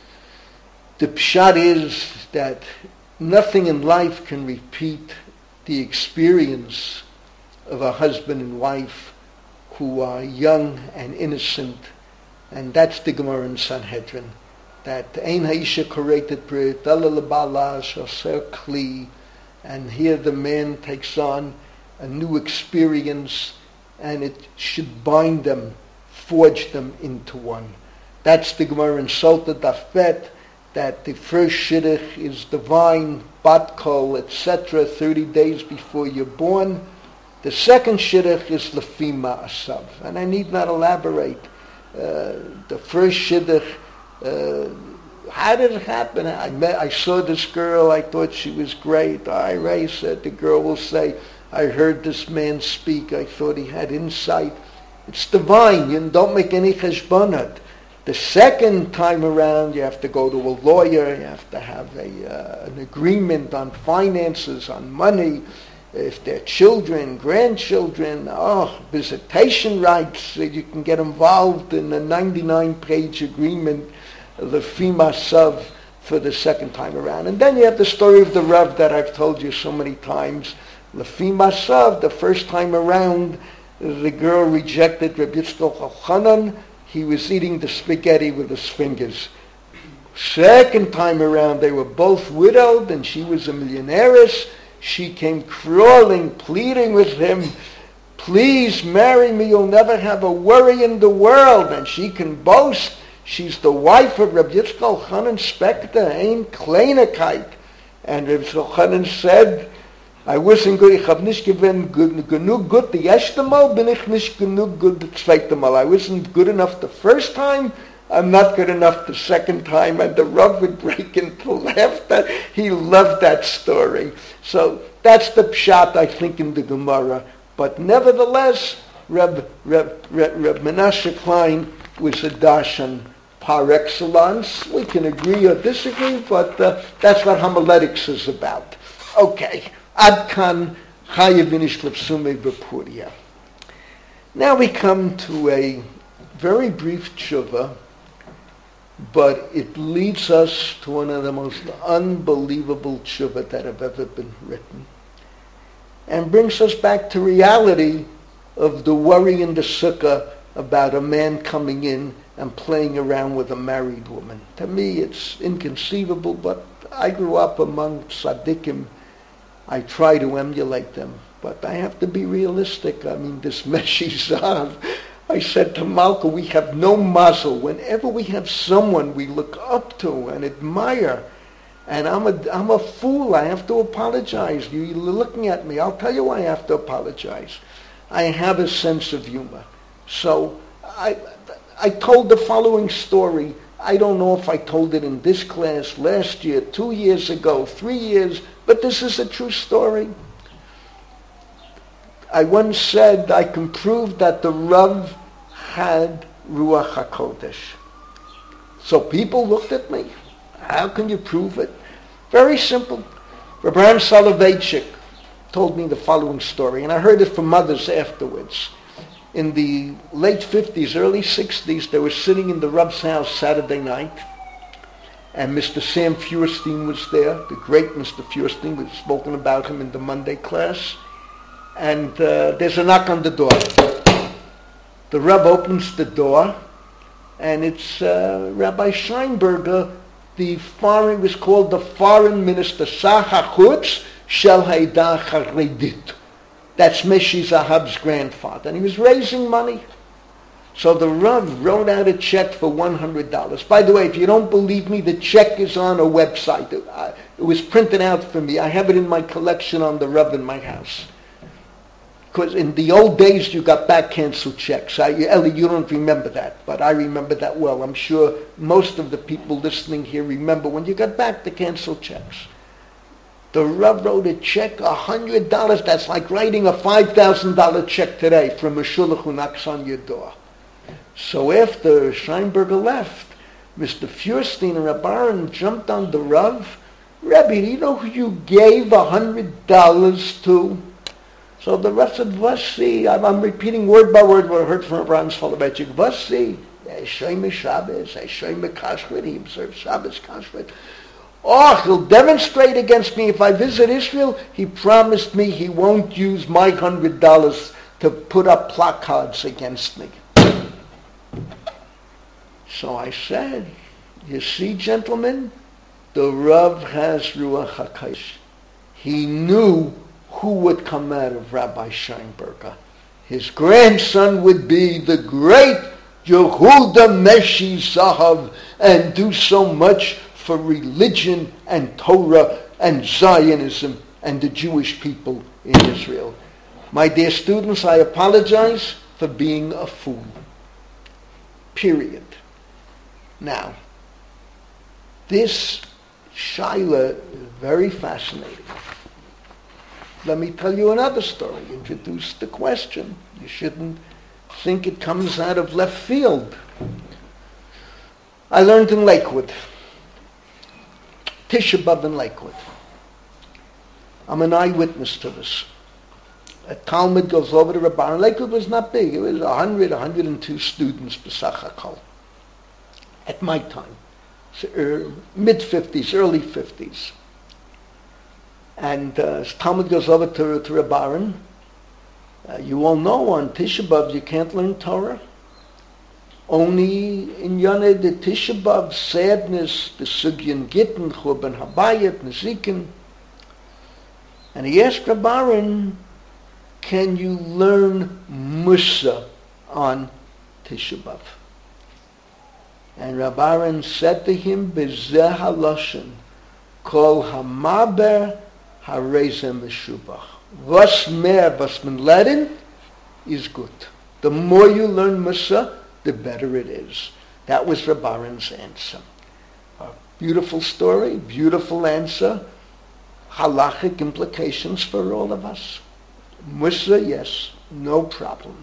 [SPEAKER 1] The pshat is that nothing in life can repeat the experience of a husband and wife who are young and innocent, and that's the Gemara in Sanhedrin. That Ein Ha'isha Koretet Brit, Ela L'Bala Shaser Kli, and here the man takes on a new experience, and it should bind them, forge them into one. That's the Gemara in Sota Daf Bet, that the first shidduch is divine, bat kol, et cetera, thirty days before you're born. The second shidduch is lefi ma'asav, and I need not elaborate. Uh, the first shidduch, uh, how did it happen? I met, I saw this girl, I thought she was great. I, Ray said, the girl will say, I heard this man speak, I thought he had insight. It's divine, you don't make any cheshbonot. The second time around, you have to go to a lawyer, you have to have a, uh, an agreement on finances, on money, if they're children, grandchildren, oh, visitation rights, you can get involved in a ninety-nine page agreement, the Fima Sav, for the second time around. And then you have the story of the Rav that I've told you so many times. The Fima Sav, the first time around, the girl rejected Rabbi Yitzchok Elchanan. He was eating the spaghetti with his fingers. Second time around, they were both widowed, and she was a millionairess. She came crawling, pleading with him, please marry me, you'll never have a worry in the world. And she can boast, she's the wife of Rabbi Yitzchak Elchanan Spector, ein Kleinigkeit. And Rabbi Yitzchak Elchanan said, I wasn't good, ich hab nicht gewinn genug gut the erste Mal, bin ich nicht genug gut the zweite Mal. I wasn't good enough the first time, I'm not good enough the second time. And the Rav would break into laughter. He loved that story. So that's the pshat, I think, in the Gemara. But nevertheless, Reb, Reb, Reb, Reb Menashe Klein was a darshan par excellence. We can agree or disagree, but uh, that's what homiletics is about. Okay. Ad kan chayevinish lepsume b'puria. Now we come to a very brief tshuva, but it leads us to one of the most unbelievable tshuva that have ever been written, and brings us back to reality of the worry in the sukkah about a man coming in and playing around with a married woman. To me, it's inconceivable, but I grew up among tzaddikim. I try to emulate them, but I have to be realistic. I mean, this Meshi Zav, I said to Malka, we have no mazel. Whenever we have someone we look up to and admire, and I'm a, I'm a fool, I have to apologize. You're looking at me, I'll tell you why I have to apologize. I have a sense of humor. So I, I told the following story. I don't know if I told it in this class last year, two years ago, three years, but this is a true story. I once said I can prove that the Rav had Ruach HaKodesh. So people looked at me. How can you prove it? Very simple. Rabban Soloveitchik told me the following story, and I heard it from others afterwards. In the late fifties, early sixties, they were sitting in the Rav's house Saturday night, and Mister Sam Feuerstein was there, the great Mister Feuerstein. We've spoken about him in the Monday class. And uh, there's a knock on the door. The Rav opens the door, and it's uh, Rabbi Scheinberger, the foreign, it was called the foreign minister, Sar HaChutz Shel Ha'edah Charedit. That's Meshi Zahab's grandfather. And he was raising money. So the Rav wrote out a check for one hundred dollars. By the way, if you don't believe me, the check is on a website. It, uh, it was printed out for me. I have it in my collection on the Rav in my house. Because in the old days, you got back canceled checks. I, Ellie, you don't remember that, but I remember that well. I'm sure most of the people listening here remember when you got back the canceled checks. The Rav wrote a check, one hundred dollars. That's like writing a five thousand dollars check today from a shulach who knocks on your door. So after Scheinberger left, Mister Feuerstein and Rabbi Aaron jumped on the Rav. Rebbe, do you know who you gave one hundred dollars to? So the Rav said, Vasi, I'm, I'm repeating word by word what I heard from Rabbi Soloveitchik. Vasi, Hashem Shabbos, Hashem Kashrut, he observes Shabbos Kashrut. Oh, he'll demonstrate against me if I visit Israel. He promised me he won't use my one hundred dollars to put up placards against me. So I said, you see, gentlemen, the Rav has Ruach HaKodesh. He knew who would come out of Rabbi Scheinberger. His grandson would be the great Yehuda Meshi Zahav and do so much for religion and Torah and Zionism and the Jewish people in Israel. My dear students, I apologize for being a fool. Period. Now, this Shaila is very fascinating. Let me tell you another story. Introduce the question. You shouldn't think it comes out of left field. I learned in Lakewood. Tisha B'Av in Lakewood. I'm an eyewitness to this. A Talmud goes over to Rabbi. Lakewood was not big. It was one hundred, one hundred two students besach hakol. At my time. So, uh, mid-fifties, early fifties. And uh, Talmud goes over to, to Reb Aaron. Uh, you all know on Tisha B'Av you can't learn Torah. Only in Yoneh the Tisha B'Av, sadness, the Sugyan Gittin, Churban Habayit, Nezikin. And he asked Reb Aaron, can you learn Musa on Tisha B'Av? And Reb Aaron said to him, B'zeh haloshen, kol hamaber harezeh meshubach. Was mehr, was man lernen, is good. The more you learn Musa, the better it is. That was Reb Aaron's answer. A beautiful story, beautiful answer, halachic implications for all of us. Musa, yes, no problem.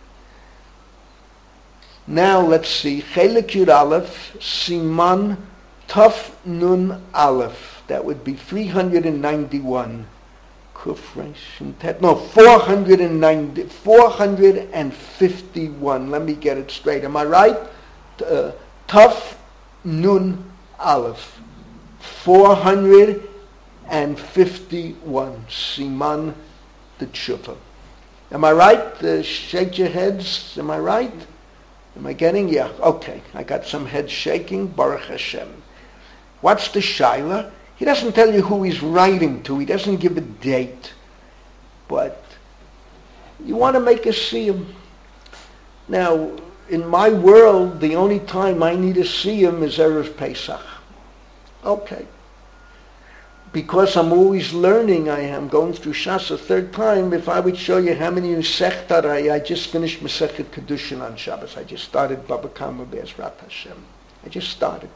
[SPEAKER 1] Now let's see, Chelik Yud Aleph, Siman Taf Nun Aleph. That would be three hundred ninety-one. No, four hundred ninety, four hundred fifty-one. Let me get it straight. Am I right? Uh, Taf Nun Aleph. four hundred fifty-one. Siman the Tshuva. Am I right? Uh, shake your heads. Am I right? Am I getting? Yeah. Okay. I got some heads shaking. Baruch Hashem. What's the Shaila? He doesn't tell you who he's writing to. He doesn't give a date. But you want to make a siyum. Now, in my world, the only time I need a siyum is Erev Pesach. Okay. because I'm always learning, I am going through Shas a third time. If I would show you how many Masechta I, I just finished Masechet Kedushin on Shabbos. I just started Baba Kama Be'ezrat Hashem. I just started.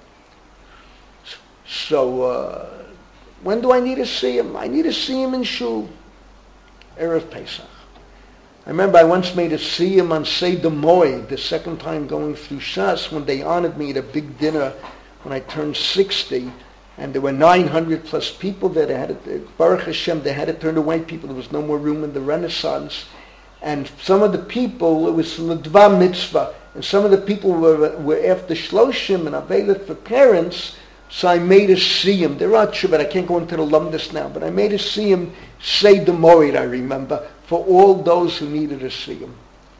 [SPEAKER 1] So, uh, when do I need to see him? I need to see him in Shul, Erev Pesach. I remember I once made a siyum on Seder Moed, the second time going through Shas, when they honored me at a big dinner when I turned sixty, and there were nine hundred plus people there. They had to, Baruch Hashem, they had to turn away people. There was no more room in the Renaissance. And some of the people, it was L'dva Mitzvah, and some of the people were, were after Shloshim and Avelit for parents, so I made a siyum. There are two, but I can't go into the lumdus now, but I made a siyum, Seder Moed, I remember, for all those who needed a siyum.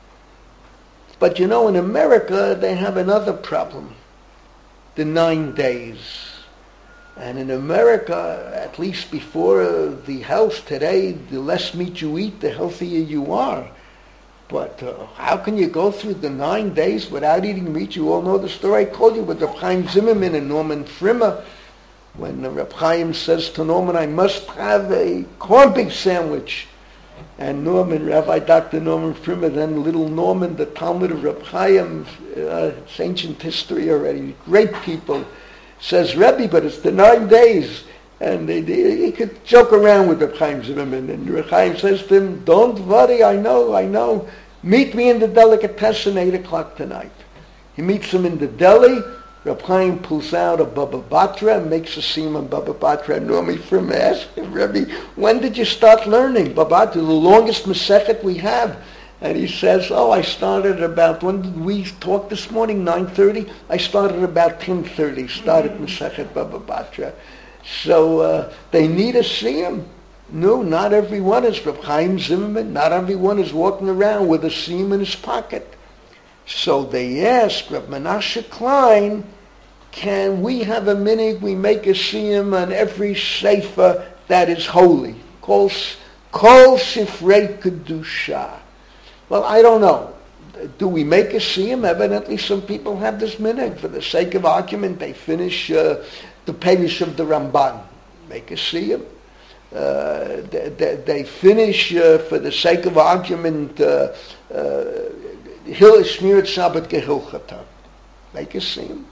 [SPEAKER 1] But you know, in America, they have another problem. The nine days. And in America, at least before uh, the health today, the less meat you eat, the healthier you are. But uh, how can you go through the nine days without eating meat? You all know the story I told you with Reb Chaim Zimmerman and Norman Frimmer. When uh, Reb Chaim says to Norman, I must have a corned beef sandwich. And Norman, Rabbi Doctor Norman Frimmer, then little Norman, the Talmud of Reb Chaim, uh, it's ancient history already, great people, says, Rebbe, but it's the nine days. And they, they, he could joke around with Reb Chaim Zimmerman. And Reb Chaim says to him, don't worry, I know, I know. Meet me in the delicatessen eight o'clock tonight. He meets him in the deli. Reb Chaim pulls out a Baba Batra, makes a seam on Baba Batra. And Normie Frim asks him, Rebbe, when did you start learning Baba Batra, the longest Masechet we have? And he says, oh, I started about, when did we talk this morning, nine thirty? I started about ten thirty, started Masechet Baba Batra. So uh, they need a siyum. No, not everyone is Reb Chaim Zimmerman. Not everyone is walking around with a siyum in his pocket. So they asked Reb Menashe Klein, can we have a minute, we make a siyum on every sefer that is holy? Kol Kol Sifrei Kedusha. Well, I don't know. Do we make a siyum? Evidently some people have this minute. For the sake of argument, they finish uh, the Perush of the Ramban. Make a siyum. Uh, they, they, they finish, uh, for the sake of argument, uh, uh, Hil Shmirat Shabbat Gehilchata. Make a siyum.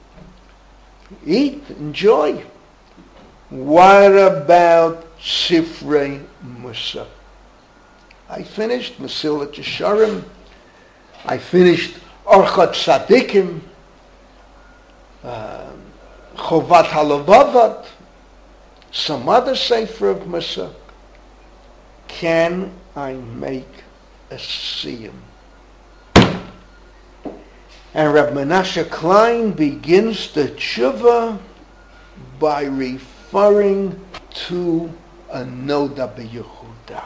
[SPEAKER 1] Eat, enjoy. What about Sifrei Musa? I finished Mesilat Yesharim. I finished Orchat Tzadikim, uh, Chovat Halavavat, some other Sefer of Musa. Can I make a siyum? And Reb Menashe Klein begins the tshuva by referring to a Noda B'Yehuda.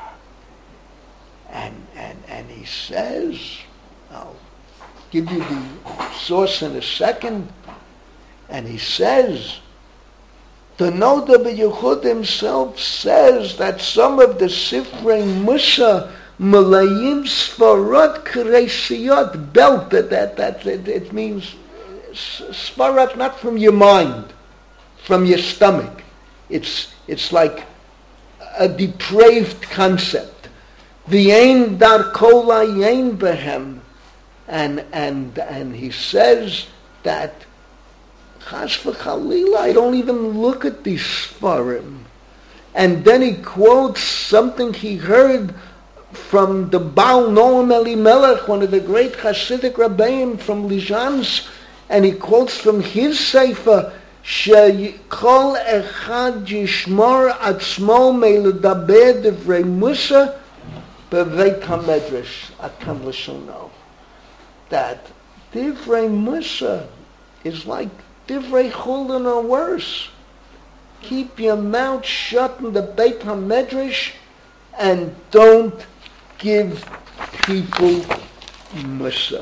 [SPEAKER 1] And, and, and he says, I'll give you the source in a second, and he says, the Noda B'Yehud himself says that some of the Sifrei Musa Malayim Svarat Kresiyot belt, that, that, that it, it means Svarat not from your mind, from your stomach. It's, it's like a depraved concept. V'yein darko la'yein behem, and and and he says that chas v'chalila, I don't even look at these svarim. And then he quotes something he heard from the Baal Noam Elimelech, one of the great Hasidic Rabbeim from Lizhansk, and he quotes from his sefer, Shekol echad yishmor atzmo me'ledaber divrei Musa Beveit HaMedrash Atam L'shono, that Divrei Musa is like Divrei Chulin or worse. Keep your mouth shut in the Beit HaMedrash and don't give people Musa.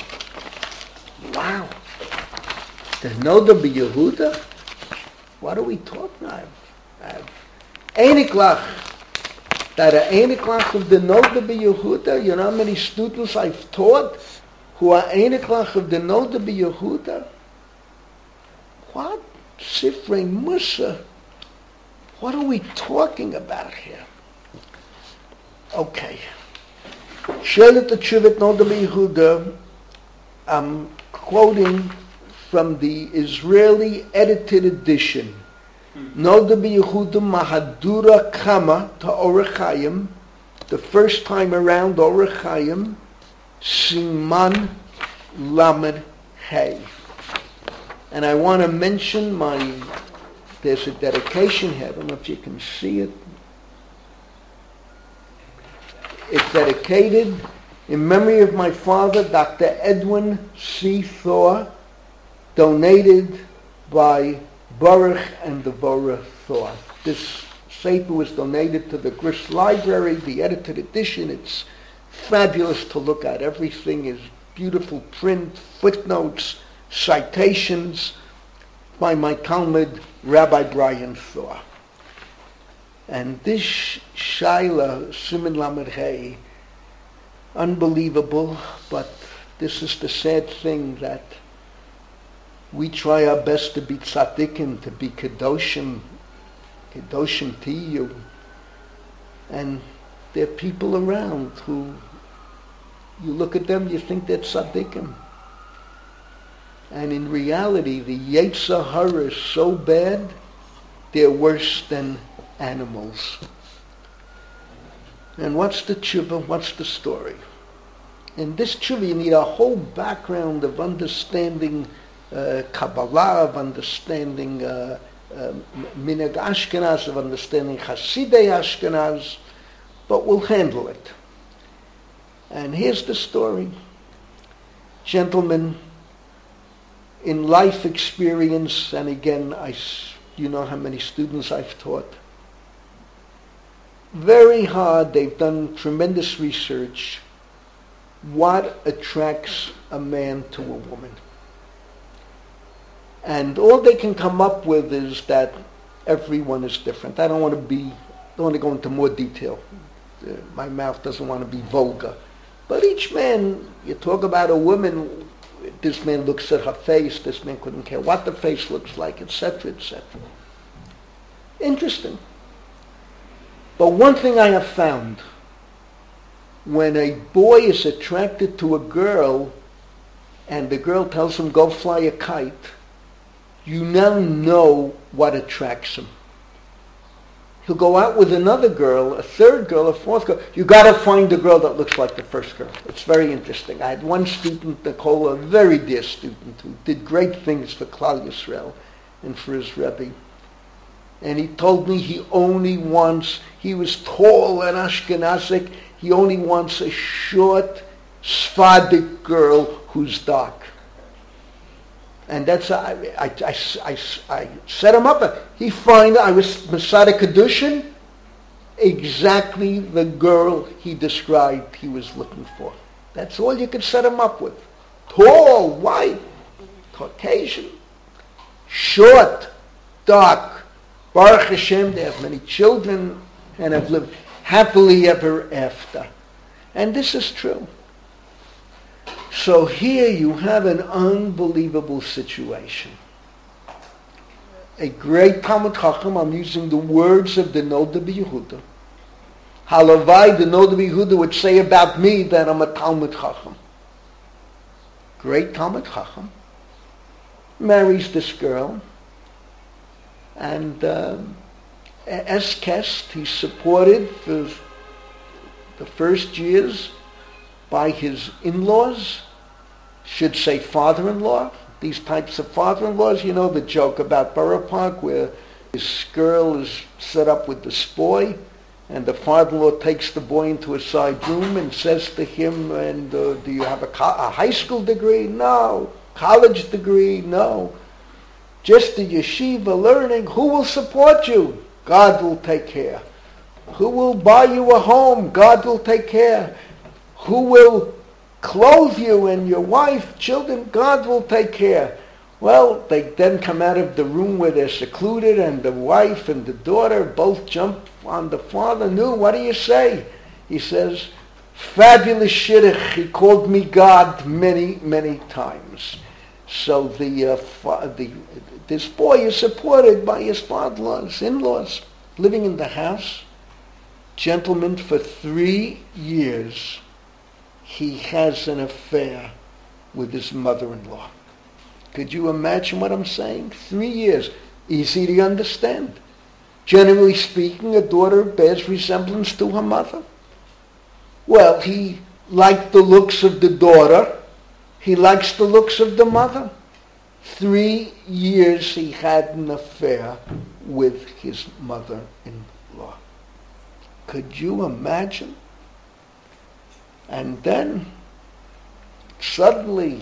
[SPEAKER 1] Wow. The Noda B'Yehuda? What are we talking about? Einiklach. That are Einiklach of the Noda B'Yehuda. You know how many students I've taught who are Einiklach of the Noda B'Yehuda? What? Sifrei Musa? what are we talking about here? Okay. Shelet Tshuvat Noda B'Yehuda, I'm quoting from the Israeli edited edition. Noda B'Yehuda Mahadura Kama to Orach Chaim, the first time around Orach Chaim, Siman Lamed Hey. And I want to mention my, there's a dedication here, I don't know if you can see it. It's dedicated in memory of my father, Doctor Edwin C. Thor, donated by Baruch and Devorah Thor. This Sefer was donated to the Grist Library, the edited edition. It's fabulous to look at. Everything is beautiful print, footnotes, citations by my Talmud, Rabbi Brian Thor. And this Shaila, Siman Lamed Hey, unbelievable, but this is the sad thing that we try our best to be tzaddikim, to be kedoshim, kedoshim to you. And there are people around who, you look at them, you think they're tzaddikim. And in reality, the Yetzer Hara is so bad, they're worse than animals. And what's the tshuva? What's the story? In this tshuva, you need a whole background of understanding uh, Kabbalah, of understanding uh, uh, Minhag Ashkenaz, of understanding Hasidei Ashkenaz, but we'll handle it. And here's the story. Gentlemen, in life experience, and again, I, you know how many students I've taught, very hard, they've done tremendous research, what attracts a man to a woman. And all they can come up with is that everyone is different. I don't want to be, don't want to go into more detail. Uh, my mouth doesn't want to be vulgar. But each man, you talk about a woman, this man looks at her face, this man couldn't care what the face looks like, et cetera, et cetera. Interesting. But one thing I have found, when a boy is attracted to a girl and the girl tells him, go fly a kite, you now know what attracts him. He'll go out with another girl, a third girl, a fourth girl. You got to find a girl that looks like the first girl. It's very interesting. I had one student, Nicole, a very dear student, who did great things for Klal Yisrael and for his Rebbe. And he told me he only wants, he was tall and Ashkenazic, he only wants a short, Sephardic girl who's dark. And that's, I, I, I, I, I set him up. He find, I was Masada Kedushin, exactly the girl he described he was looking for. That's all you could set him up with. Tall, white, Caucasian, short, dark. Baruch Hashem, they have many children and have lived happily ever after. And this is true. So here you have an unbelievable situation. A great Talmud Chacham, I'm using the words of the Noda B'Yehuda. Halavai, the Noda B'Yehuda would say about me that I'm a Talmud Chacham. Great Talmud Chacham marries this girl, and uh, as Kest, he's supported for the first years by his in-laws, should say father-in-law. These types of father-in-laws, you know the joke about Borough Park where this girl is set up with this boy, and the father-in-law takes the boy into a side room and says to him, and uh, do you have a, co- a high school degree? No. College degree? No. Just a yeshiva learning. Who will support you? God will take care. Who will buy you a home? God will take care. Who will clothe you and your wife, children? God will take care. Well, they then come out of the room where they're secluded, and the wife and the daughter both jump on the father. No, what do you say? He says, fabulous shidduch. He called me God many, many times. So the, uh, fa- the this boy is supported by his father-in-laws, in-laws. living in the house. Gentlemen, for three years, he has an affair with his mother-in-law. Could you imagine what I'm saying? Three years. Easy to understand. Generally speaking, a daughter bears resemblance to her mother. Well, he liked the looks of the daughter. He likes the looks of the mother. Three years he had an affair with his mother-in-law. Could you imagine? And then, suddenly,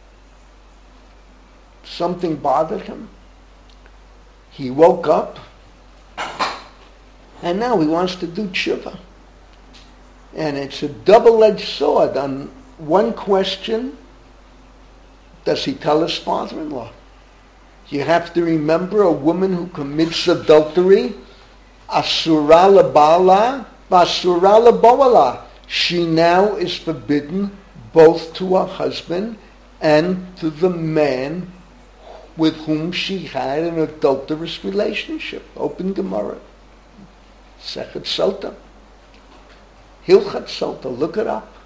[SPEAKER 1] something bothered him. He woke up, and now he wants to do tshuva. And it's a double-edged sword. On one question, does he tell his father-in-law? You have to remember, a woman who commits adultery, asura lebala, basura leboala. She now is forbidden both to her husband and to the man with whom she had an adulterous relationship. Open Gemara. Sechet Sota. Hilchat Sota. Look it up.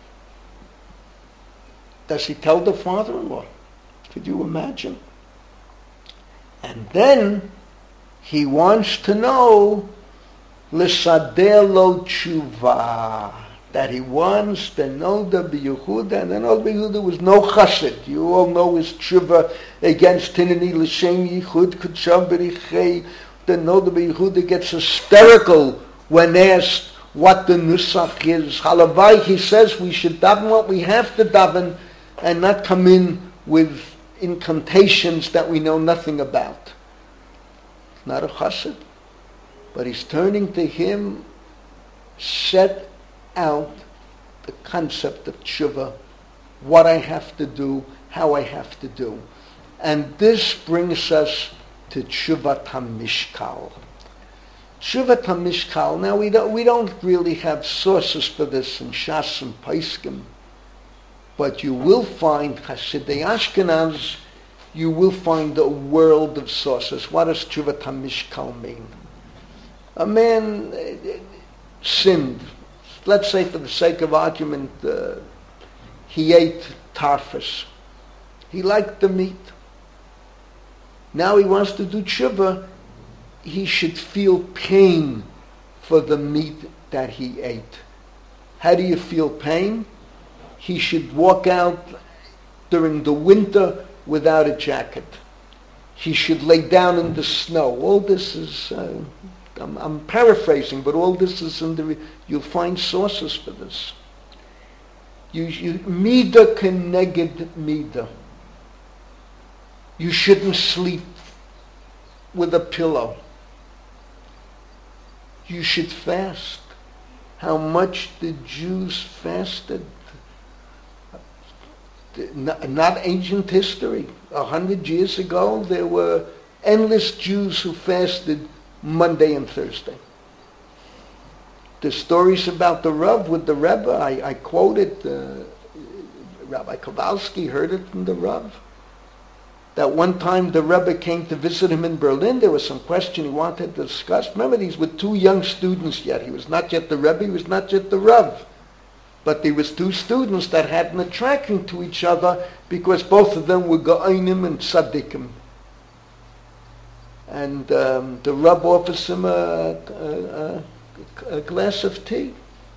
[SPEAKER 1] Does he tell the father-in-law? Could you imagine? And then he wants to know l'sadeh lo tshuva, that he wants to know the Yehuda, and then all Yehuda was no chassid. You all know his tshuva against Tinani l'shem yichud kutchav b'richei. The Noda Yehuda gets hysterical when asked what the nusach is. Halavai, he says we should daven what we have to daven and not come in with incantations that we know nothing about. Not a chassid, but he's turning to him, set out the concept of tshuva, what I have to do, how I have to do. And this brings us to tshuvat hamishkal. Tshuvat hamishkal, now we don't, we don't really have sources for this in Shas and Paiskim, but you will find Hasidei Ashkenaz, you will find a world of sources. What does tshuvat hamishkal mean? A man uh, sinned. Let's say, for the sake of argument, uh, he ate tarfus. He liked the meat. Now he wants to do tshuva. He should feel pain for the meat that he ate. How do you feel pain? He should walk out during the winter without a jacket. He should lay down in the snow. All this is, uh, I'm, I'm paraphrasing, but all this is in the, you'll find sources for this. You, you, Mida keneged Mida. You shouldn't sleep with a pillow. You should fast. How much the Jews fasted? Not, not ancient history. A hundred years ago, there were endless Jews who fasted Monday and Thursday. The stories about the Rav with the Rebbe, I, I quoted, uh, Rabbi Kowalski heard it from the Rav, that one time the Rebbe came to visit him in Berlin. There was some question he wanted to discuss. Remember, these were two young students yet. He was not yet the Rebbe, he was not yet the Rav. But there was two students that had an attraction to each other because both of them were Ga'onim and Tzaddikim. And um, the Rav offers him a, a, a, a glass of tea.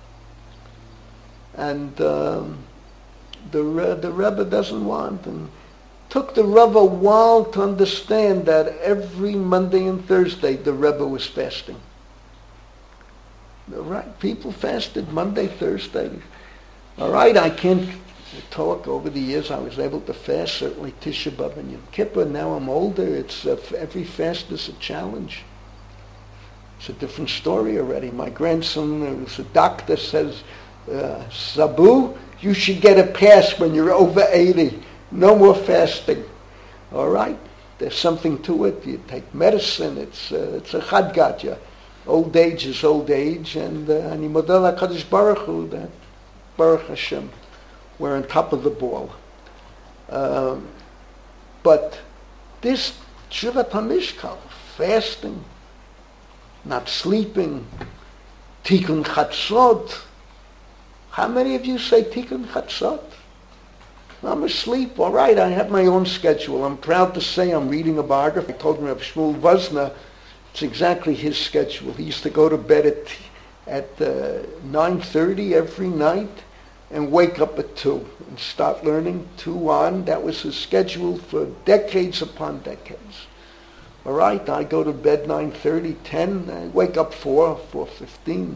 [SPEAKER 1] And um, the, the Rebbe doesn't want. And took the Rebbe a while to understand that every Monday and Thursday the Rebbe was fasting. All right, people fasted Monday, Thursday. All right, I can't talk. Over the years I was able to fast, certainly Tisha B'Av and Yom Kippur. Now I'm older. It's uh, every fast is a challenge. It's a different story already. My grandson, who's a doctor, says, uh, Sabu, you should get a pass when you're over eighty. No more fasting. All right? There's something to it. You take medicine. It's uh, it's a chadgatya. Old age is old age. And ani model HaKadosh Baruch Hu, that Baruch Hashem, we're on top of the ball. Um, but this Tshuvat HaMishkal, fasting, not sleeping, Tikkun Chatzot. How many of you say Tikkun Chatzot? I'm asleep. All right, I have my own schedule. I'm proud to say I'm reading a biography. I told me of Shmuel Vosner. It's exactly his schedule. He used to go to bed at at uh, nine thirty every night and wake up at two and start learning two on. That was his schedule for decades upon decades. All right, I go to bed nine thirty, ten. I wake up four, four fifteen.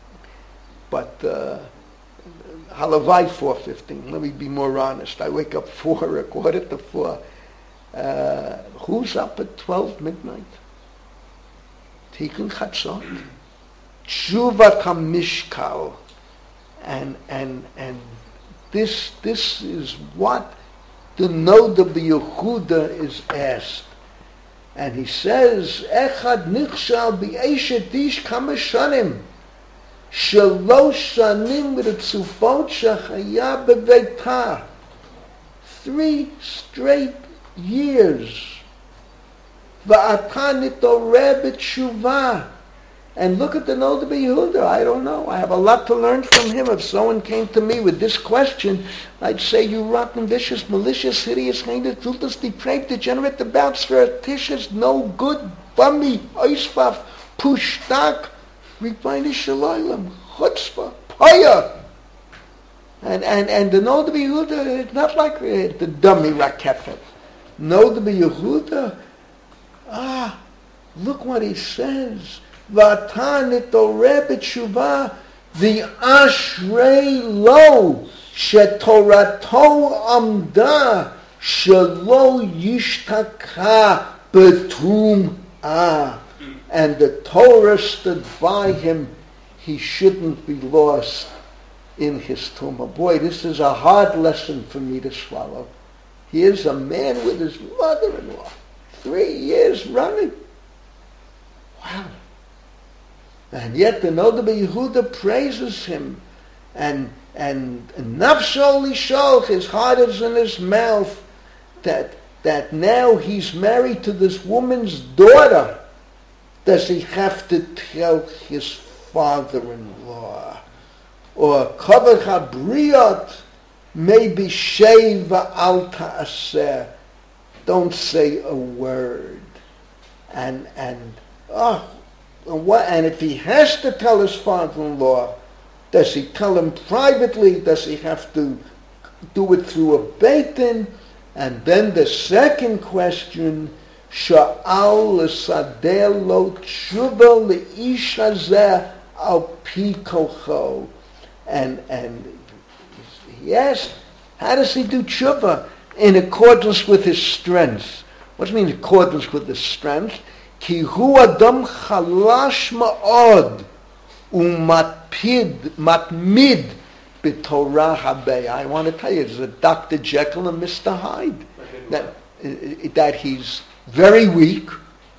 [SPEAKER 1] But uh, Halavai four fifteen. Let me be more honest. I wake up four, a quarter to four. Uh, who's up at twelve midnight? Tikkun Chatzot. Tshuvat HaMishkal. And and and this this is what the Noda B'Yehuda is asked. And he says, Echad nichshal b'eshet ish kama shanim. Shalosh shanim ritzufot shachaya beveitah. Three straight years. Va'ata nitoreh b'tshuvah. And look at the Noda B'Yehuda. I don't know. I have a lot to learn from him. If someone came to me with this question, I'd say, you rotten, vicious, malicious, hideous, heinous, ruthless, depraved, degenerate, devout, surreptitious, no good, bummy, oisfaf, pushtak, ribbono shel olam, chutzpah, paya. And, and, and the Noda B'Yehuda, it's not like uh, the dummy rakefet. Noda B'Yehuda, ah, look what he says. V'ata nitoreh b'tshuvah v'ashrei lo shetorato amda shelo yishtaka betum'ah. And the Torah stood by him. He shouldn't be lost in his tumah. Boy, this is a hard lesson for me to swallow. Here's a man with his mother-in-law. Three years running. Wow. And yet the Noda B'Yehuda praises him, and and nafsho lishol, his heart is in his mouth, that that now he's married to this woman's daughter. Does he have to tell his father-in-law? Or kavod habriot, maybe sheva al ta'aseh. Don't say a word. And and oh. And, what, and if he has to tell his father-in-law, does he tell him privately? Does he have to do it through a beit-din? And then the second question, Sha'al l'sadeh lo tshuva le'ish hazeh al pi kocho. And and he asked, how does he do tshuva? In accordance with his strength. What does it mean in accordance with his strength? Ki hu adam chalash ma'od umatpid matmid b'torah habei. I want to tell you, there's a Doctor Jekyll and Mister Hyde. That that he's very weak.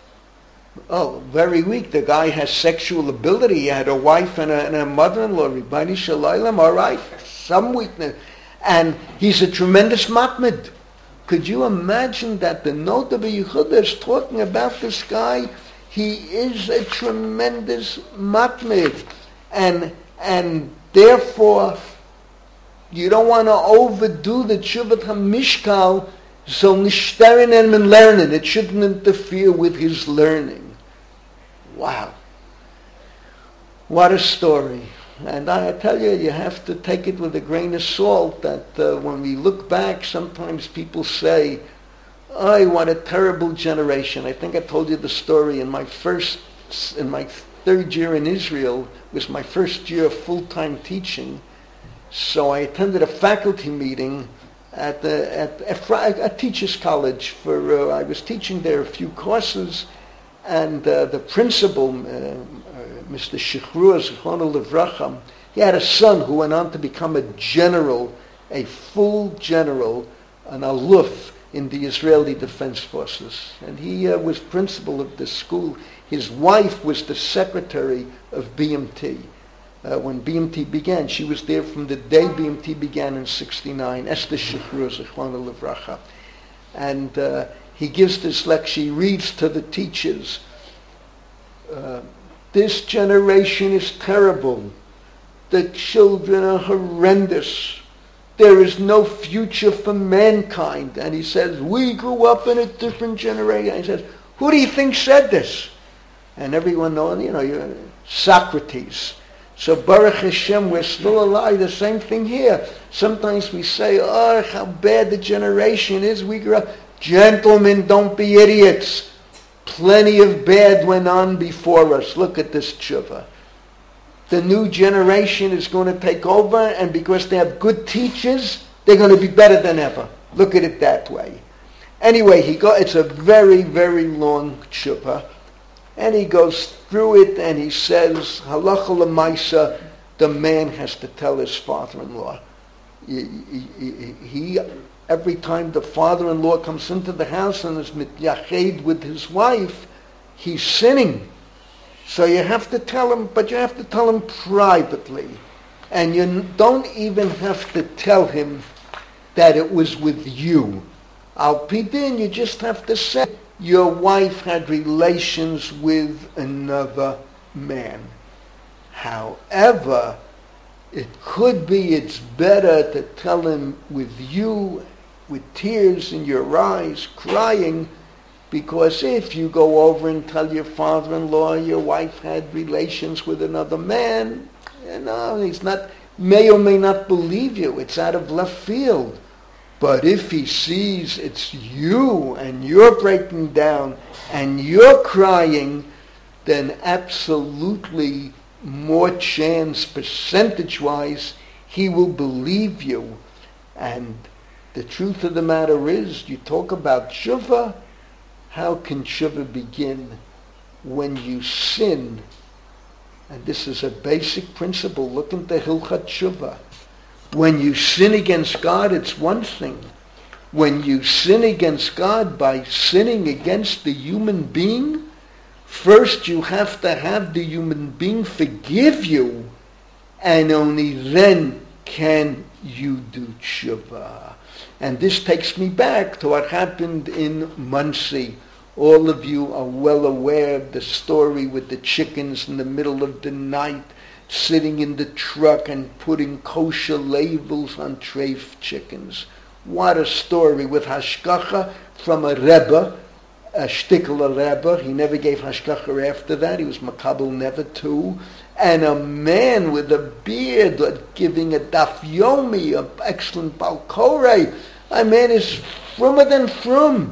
[SPEAKER 1] Oh, very weak. The guy has sexual ability. He had a wife and a, and a mother-in-law. Ribbono shel olam. All right, some weakness, and he's a tremendous matmid. Could you imagine that the Noda B'Yehuda is talking about this guy? He is a tremendous matmid. And and therefore, you don't want to overdo the Tshuvat HaMishkal, so nishteren and learning. It shouldn't interfere with his learning. Wow. What a story. And I tell you, you have to take it with a grain of salt that uh, when we look back, sometimes people say, oh, what a terrible generation. I think I told you the story in my first, in my third year in Israel, was my first year of full-time teaching. So I attended a faculty meeting at the, at a, a teacher's college. For uh, I was teaching there a few courses, and uh, the principal, uh, Mister Shichrua Zichrono Livracha, he had a son who went on to become a general, a full general, an aluf in the Israeli Defense Forces. And he uh, was principal of this school. His wife was the secretary of B M T. Uh, when B M T began, she was there from the day B M T began in sixty-nine, Esther Shichrua Zichrono Livracha. And uh, he gives this lecture, he reads to the teachers, uh, this generation is terrible. The children are horrendous. There is no future for mankind. And he says, we grew up in a different generation. And he says, who do you think said this? And everyone knows, you know, you're Socrates. So Baruch Hashem, we're still alive. The same thing here. Sometimes we say, oh, how bad the generation is. We grew up. Gentlemen, don't be idiots. Plenty of bad went on before us. Look at this tshuva. The new generation is going to take over, and because they have good teachers, they're going to be better than ever. Look at it that way. Anyway, he go, it's a very, very long tshuva. And he goes through it and he says, halacha l'maisa, the man has to tell his father-in-law. He, he, he, every time the father-in-law comes into the house and is mityached with his wife, he's sinning. So you have to tell him, but you have to tell him privately. And you don't even have to tell him that it was with you. Al pidin, you just have to say, your wife had relations with another man. However, it could be it's better to tell him with you, with tears in your eyes, crying, because if you go over and tell your father-in-law your wife had relations with another man, you know, he's not, may or may not believe you. It's out of left field. But if he sees it's you and you're breaking down and you're crying, then absolutely more chance percentage-wise he will believe you. And the truth of the matter is, you talk about tshuva, how can tshuva begin? When you sin. And this is a basic principle. Look into Hilchat Tshuva. When you sin against God, it's one thing. When you sin against God by sinning against the human being, first you have to have the human being forgive you, and only then can you do tshuva. And this takes me back to what happened in Monsey. All of you are well aware of the story with the chickens in the middle of the night, sitting in the truck and putting kosher labels on treif chickens. What a story, with hashgacha from a Rebbe, a shtickler Rebbe. He never gave hashgacha after that. He was makabel never too. And a man with a beard giving a daf yomi, an excellent balkorei. A man is frummer than frum.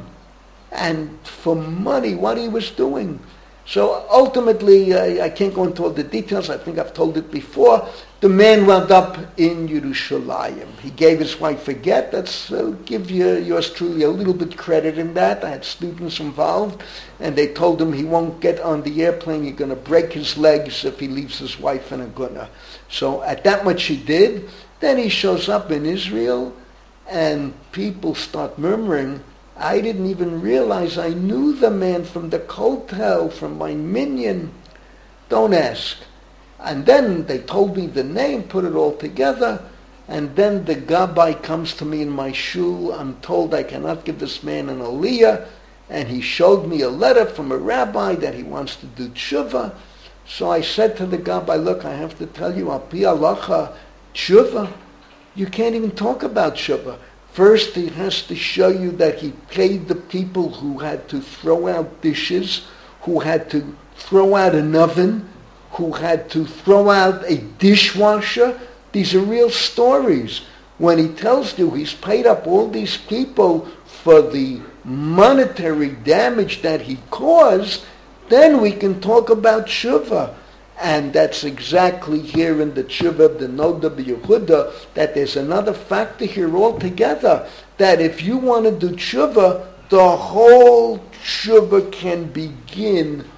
[SPEAKER 1] And for money, what he was doing. So ultimately, I, I can't go into all the details. I think I've told it before. The man wound up in Yerushalayim. He gave his wife a get. That's uh, give you, yours truly a little bit credit in that. I had students involved, and they told him he won't get on the airplane. He's going to break his legs if he leaves his wife in a gunna. So at that much he did. Then he shows up in Israel, and people start murmuring, I didn't even realize I knew the man from the hotel, from my minyan. Don't ask. And then they told me the name, put it all together, and then the gabbai comes to me in my shul. I'm told I cannot give this man an aliyah, and he showed me a letter from a rabbi that he wants to do tshuva. So I said to the gabbai, look, I have to tell you, al pi halacha, tshuva, you can't even talk about tshuva. First, he has to show you that he paid the people who had to throw out dishes, who had to throw out an oven, who had to throw out a dishwasher. These are real stories. When he tells you he's paid up all these people for the monetary damage that he caused, then we can talk about tshuva. And that's exactly here in the tshuva of the Noda B'Yehuda, that there's another factor here altogether, that if you want to do tshuva, the whole tshuva can begin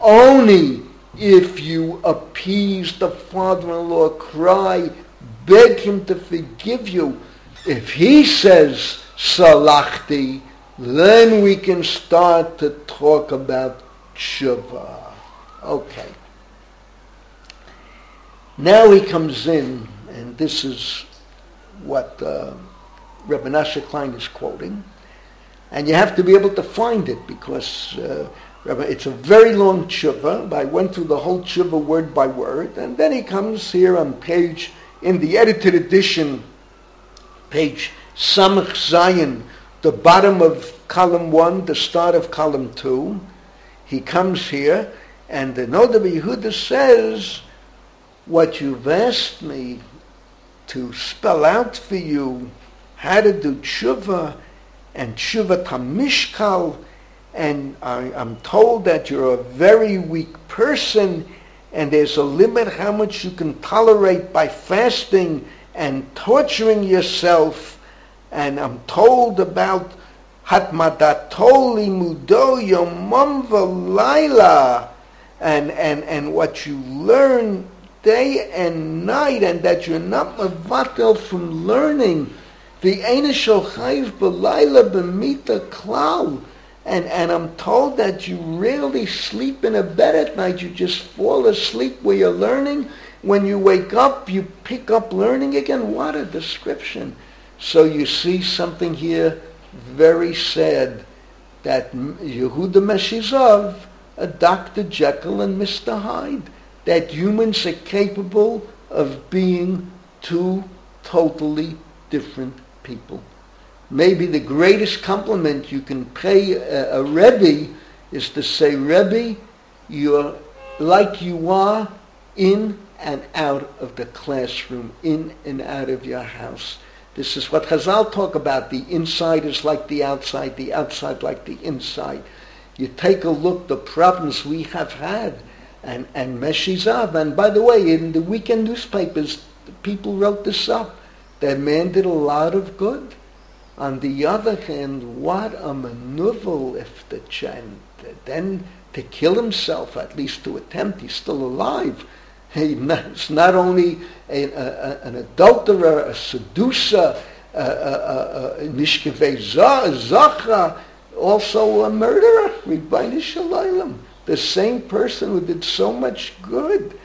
[SPEAKER 1] only if you appease the father-in-law, cry, beg him to forgive you. If he says, salachti, then we can start to talk about tshuva. Okay. Now he comes in, and this is what uh, Rebbe Nashe Klein is quoting, and you have to be able to find it, because uh, Rabbi, it's a very long tshuva. I went through the whole tshuva word by word, and then he comes here on page, in the edited edition, page Samach Zayin, the bottom of column one, the start of column two. He comes here, and the Noda B'Yehuda says, what you've asked me to spell out for you, how to do tshuva, and tshuva tamishkal, and I, I'm told that you're a very weak person, and there's a limit how much you can tolerate by fasting and torturing yourself, and I'm told about hatmadatoli mudo yomam v'layla, and and and what you learn day and night, and that you're not mevatel from learning. The Einishol Chayv B'Layla B'Mita Klal. And, and I'm told that you rarely sleep in a bed at night. You just fall asleep where you're learning. When you wake up, you pick up learning again. What a description. So you see something here very sad, that Yehuda Meshizov, a Doctor Jekyll and Mister Hyde, that humans are capable of being two totally different people. Maybe the greatest compliment you can pay a, a Rebbe is to say, Rebbe, you're like you are in and out of the classroom, in and out of your house. This is what Chazal talk about. The inside is like the outside, the outside like the inside. You take a look, the problems we have had, and, and Meshizav, and by the way, in the weekend newspapers, people wrote this up. That man did a lot of good. On the other hand, what a maneuver if the chant, then to kill himself, at least to attempt, he's still alive. He's not only a, a, an adulterer, a seducer, a nishkevei zachra, also a murderer, Ribbono Shel Olam. The same person who did so much good.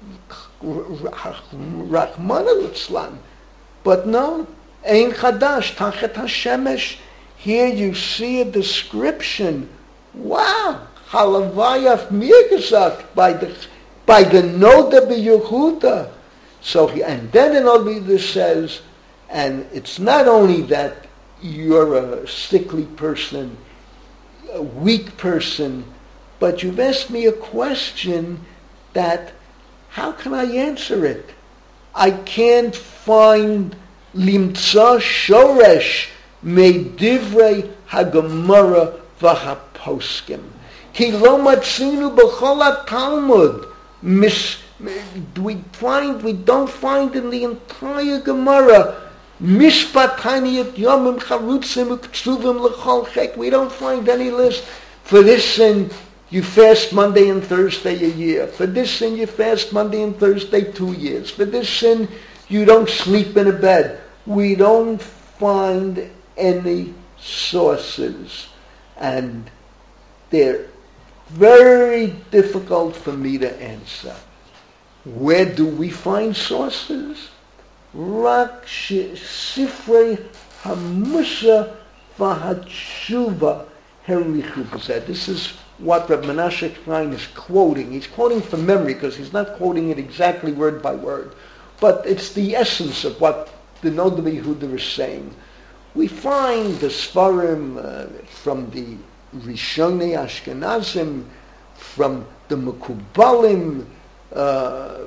[SPEAKER 1] Rachmana litzlan. But no, Ein Chadash, Tachet HaShemesh. Here you see a description. Wow, Halavayaf Mirgazak by the by the Noda B'Yehuda. So he, and then in Noda says, and it's not only that you're a sickly person, a weak person, but you've asked me a question that, how can I answer it? I can't find limtza shoresh medivrei hagemara v'haposkim. Ki lo matzinu b'chol Talmud. Mis, we find we don't find in the entire Gemara mishpataniyat yomim charutzim uktsuvim l'chol chek. We don't find any list. For this sin, you fast Monday and Thursday a year. For this sin, you fast Monday and Thursday two years. For this sin, you don't sleep in a bed. We don't find any sources. And they're very difficult for me to answer. Where do we find sources? Rak Sifrei HaMusha v'Hatshuva Herichu B'zeh. This is what Reb Menashe Klein is quoting. He's quoting from memory because he's not quoting it exactly word by word. But it's the essence of what the Noda B'Yehuda is saying. We find the Sfarim uh, from the Rishonei Ashkenazim, from the Mekubalim. Uh,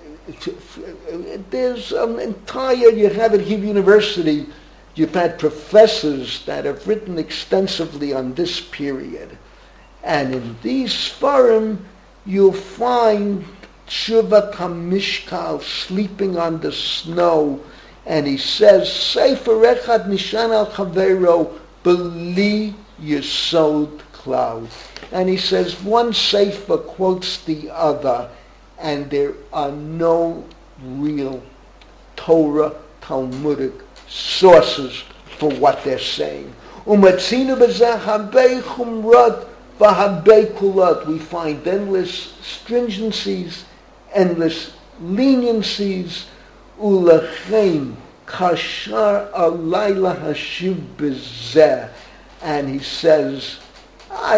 [SPEAKER 1] there's an entire, you have at Hebrew University, you've had professors that have written extensively on this period. And in these Sfarim, you'll find Tshuvat HaMishkal sleeping on the snow. And he says, Sefer Echad Nishan al Chavero B'li Yesod Klal. And he says, one Sefer quotes the other, and there are no real Torah Talmudic sources for what they're saying. Umatzinu b'zeh habei chumrat v'habei kulat. We find endless stringencies, endless leniencies. Ulachem kashar alayla hashiv b'zeh. And he says, I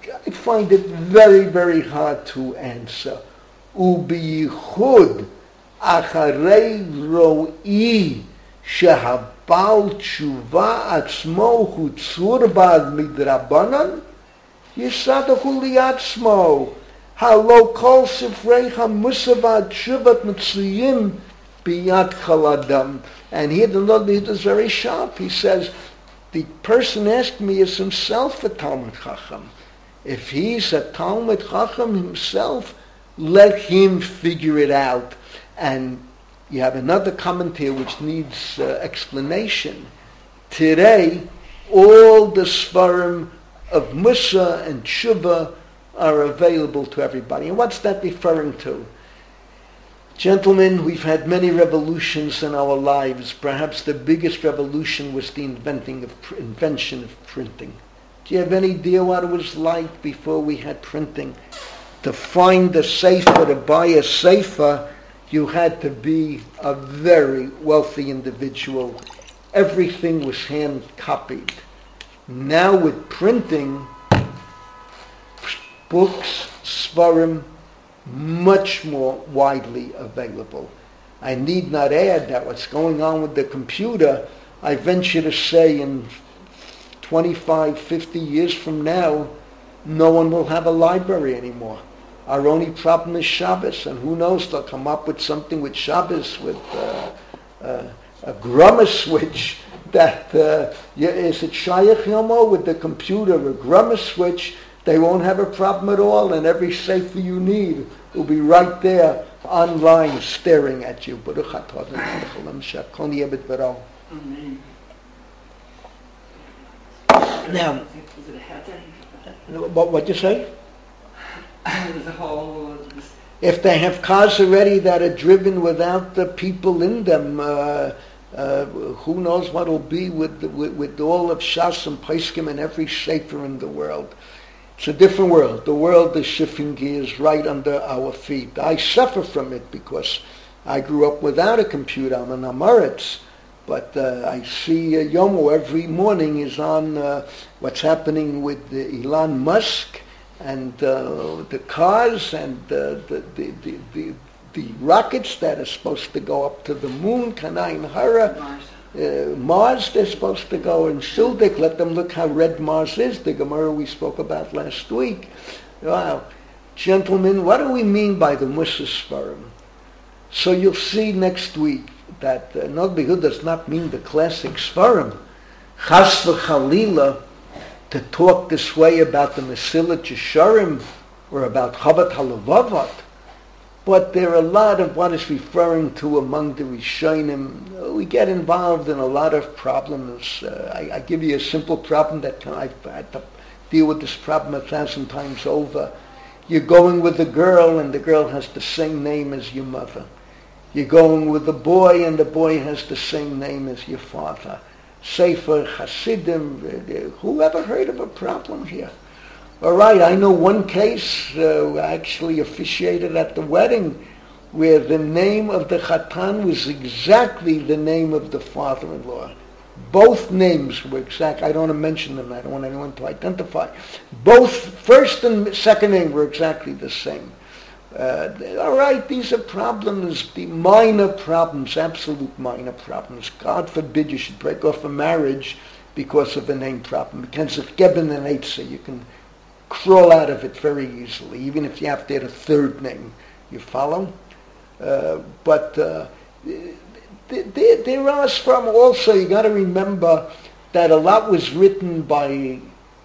[SPEAKER 1] I find it very, very hard to answer. Ubiyichud acharei ro'i shehabal tshuva atzmo hu tzurbad midrabanan yisadahu liatzmo halo kol sifrei hamusavad tshuvat mitzuyim biyad chaladam. And here the Lord is very sharp. He says, the person asked me is himself a Talmud Chacham. If he's a Talmud Chacham himself, let him figure it out. And you have another comment here which needs uh, explanation. Today, all the Sfarim of Musa and Tshuva are available to everybody. And what's that referring to? Gentlemen, we've had many revolutions in our lives. Perhaps the biggest revolution was the inventing of pr- invention of printing. Do you have any idea what it was like before we had printing? To find a sefer, to buy a sefer, you had to be a very wealthy individual. Everything was hand copied. Now with printing, books, Sfarim, much more widely available. I need not add that what's going on with the computer, I venture to say in twenty-five, fifty years from now, no one will have a library anymore. Our only problem is Shabbos, and who knows, they'll come up with something with Shabbos, with uh, uh, a grammar switch that, uh, is it Shayach Yomo with the computer, a grammar switch, they won't have a problem at all, and every sefer you need will be right there online staring at you. Now, what what you say? If they have cars already that are driven without the people in them, uh, uh, who knows what will be with, with with all of Shas and Paiskim and every sefer in the world. It's a different world. The world is shifting gears right under our feet. I suffer from it because I grew up without a computer. I'm an Amoritz. But uh, I see uh, Yomo every morning is on uh, what's happening with uh, Elon Musk and uh, the cars and uh, the, the, the, the, the rockets that are supposed to go up to the moon, Kanai Hara. Uh, Mars, they're supposed to go, and Sildik, let them look how red Mars is, the Gemara we spoke about last week. Wow. Gentlemen, what do we mean by the Musa Sfarim? So you'll see next week that uh, Nogbihu does not mean the classic Sfarim. Chas v'chalila, to talk this way about the Mesilat Yesharim or about Chavat HaLevavot. But there are a lot of what is referring to among the Rishonim. We get involved in a lot of problems. Uh, I, I give you a simple problem that I've had to deal with this problem a thousand times over. You're going with a girl and the girl has the same name as your mother. You're going with a boy and the boy has the same name as your father. Sefer, Hasidim, who ever heard of a problem here? All right, I know one case, uh, I actually officiated at the wedding, where the name of the Chatan was exactly the name of the father-in-law. Both names were exact. I don't want to mention them. I don't want anyone to identify. Both first and second name were exactly the same. Uh, all right, these are problems, the minor problems, absolute minor problems. God forbid you should break off a marriage because of a name problem. Because of Geben and Eitzah, you can crawl out of it very easily, even if you have to add a third name. You follow? Uh, but uh, there, there are from also, you got to remember that a lot was written by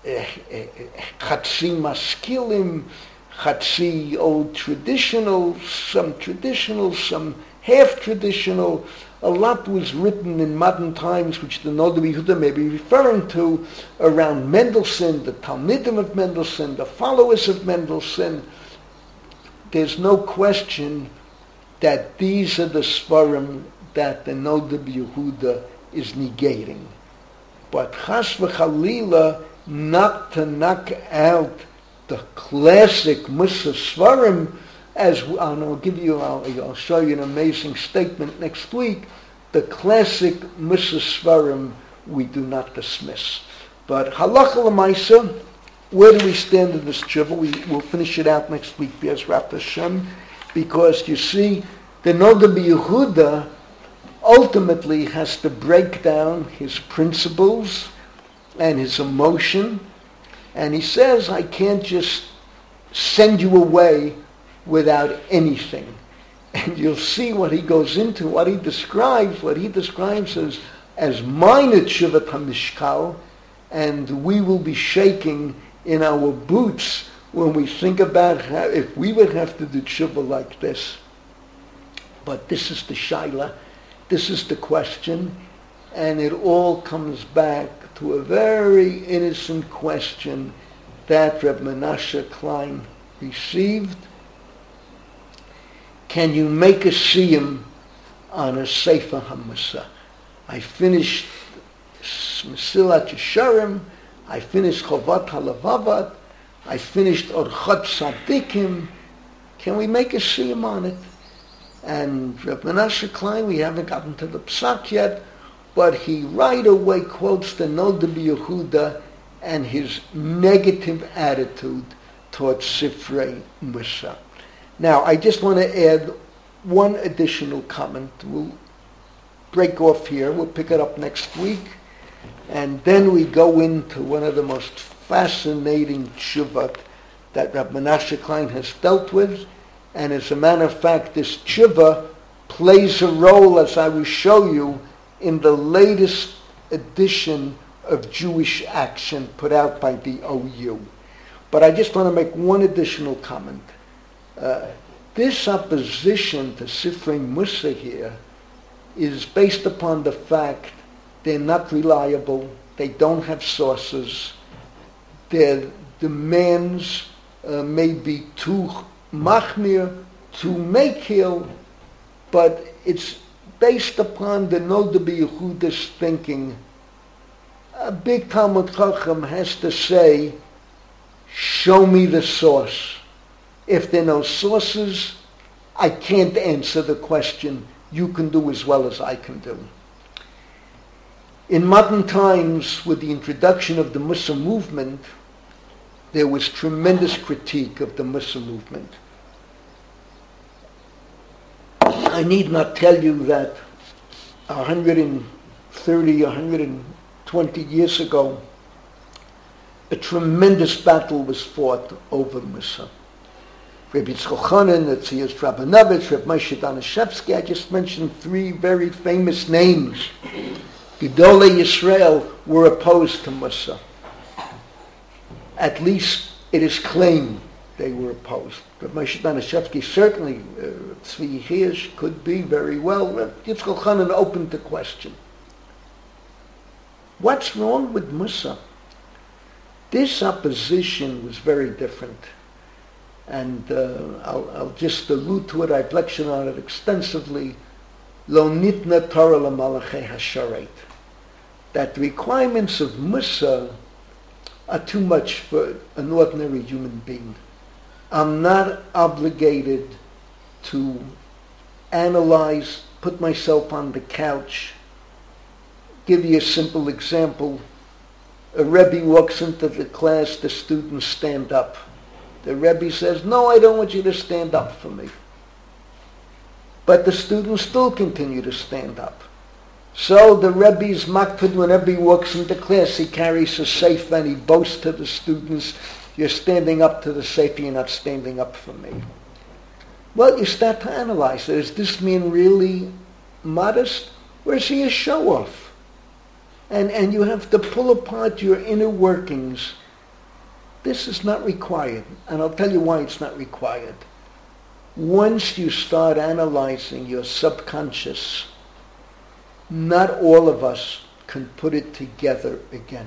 [SPEAKER 1] Chatzi Maskilim, Chatzi old traditional, some traditional, some half traditional. A lot was written in modern times, which the Noda B'Yehuda may be referring to, around Mendelssohn, the Talmidim of Mendelssohn, the followers of Mendelssohn. There's no question that these are the Sfarim that the Noda B'Yehuda is negating. But Chas v'Chalila, not to knock out the classic Musa Sfarim, as and I'll give you, I'll, I'll show you an amazing statement next week. The classic Musa Sfarim we do not dismiss, but Halacha L'Maisa, where do we stand in this tshuva? We will finish it out next week, B'ezrat Hashem, because you see, the Noda B'Yehuda ultimately has to break down his principles and his emotion, and he says, I can't just send you away without anything. And you'll see what he goes into, what he describes, what he describes as, as minor tshuvat hamishkal, and we will be shaking in our boots when we think about how, if we would have to do tshuva like this. But this is the shaila, this is the question, and it all comes back to a very innocent question that Reb Menashe Klein received. Can you make a siyum on a Sefer HaMussar? I finished Mesilat Yesharim, I finished Chovat HaLevavat, I finished Orchot Tzadikim. Can we make a siyum on it? And Reb Menashe Klein, we haven't gotten to the psak yet, but he right away quotes the Noda B'Yehuda and his negative attitude towards Sifrei Mussar. Now, I just want to add one additional comment. We'll break off here. We'll pick it up next week. And then we go into one of the most fascinating tshuvat that Reb Menashe Klein has dealt with. And as a matter of fact, this tshuva plays a role, as I will show you, in the latest edition of Jewish Action put out by the O U. But I just want to make one additional comment. Uh, this opposition to Sifrei Mussar here is based upon the fact they're not reliable, they don't have sources, their demands uh, may be too machmir, too makil, but it's based upon the Noda B'Yehuda's thinking. A big Talmud Chacham has to say, show me the source. If there are no sources, I can't answer the question. You can do as well as I can do. In modern times, with the introduction of the Mussar movement, there was tremendous critique of the Mussar movement. I need not tell you that one hundred thirty, one hundred twenty years ago, a tremendous battle was fought over Mussar. Reb Yitzchok Chanan, Tziyos Rabinovich, Reb Moshe Danishevsky. I just mentioned three very famous names. Gedolei Yisrael were opposed to Mussar. At least it is claimed they were opposed. Reb Moshe Danishevsky certainly, uh, Tzvi Hirsch could be very well. Reb Yitzchok Chanan opened the question. What's wrong with Mussar? This opposition was very different. And uh, I'll, I'll just allude to it. I've lectured on it extensively. Lo nitna Torah l'malachei hasharet. That the requirements of Mussar are too much for an ordinary human being. I'm not obligated to analyze, put myself on the couch. Give you a simple example. A Rebbe walks into the class, the students stand up. The Rebbe says, no, I don't want you to stand up for me. But the students still continue to stand up. So the Rebbe's makpid, whenever he walks into class, he carries a sefer and he boasts to the students, you're standing up to the sefer, you're not standing up for me. Well, you start to analyze it. Is this man really modest, or is he a show-off? And, and you have to pull apart your inner workings. This is not required, and I'll tell you why it's not required. Once you start analyzing your subconscious, not all of us can put it together again.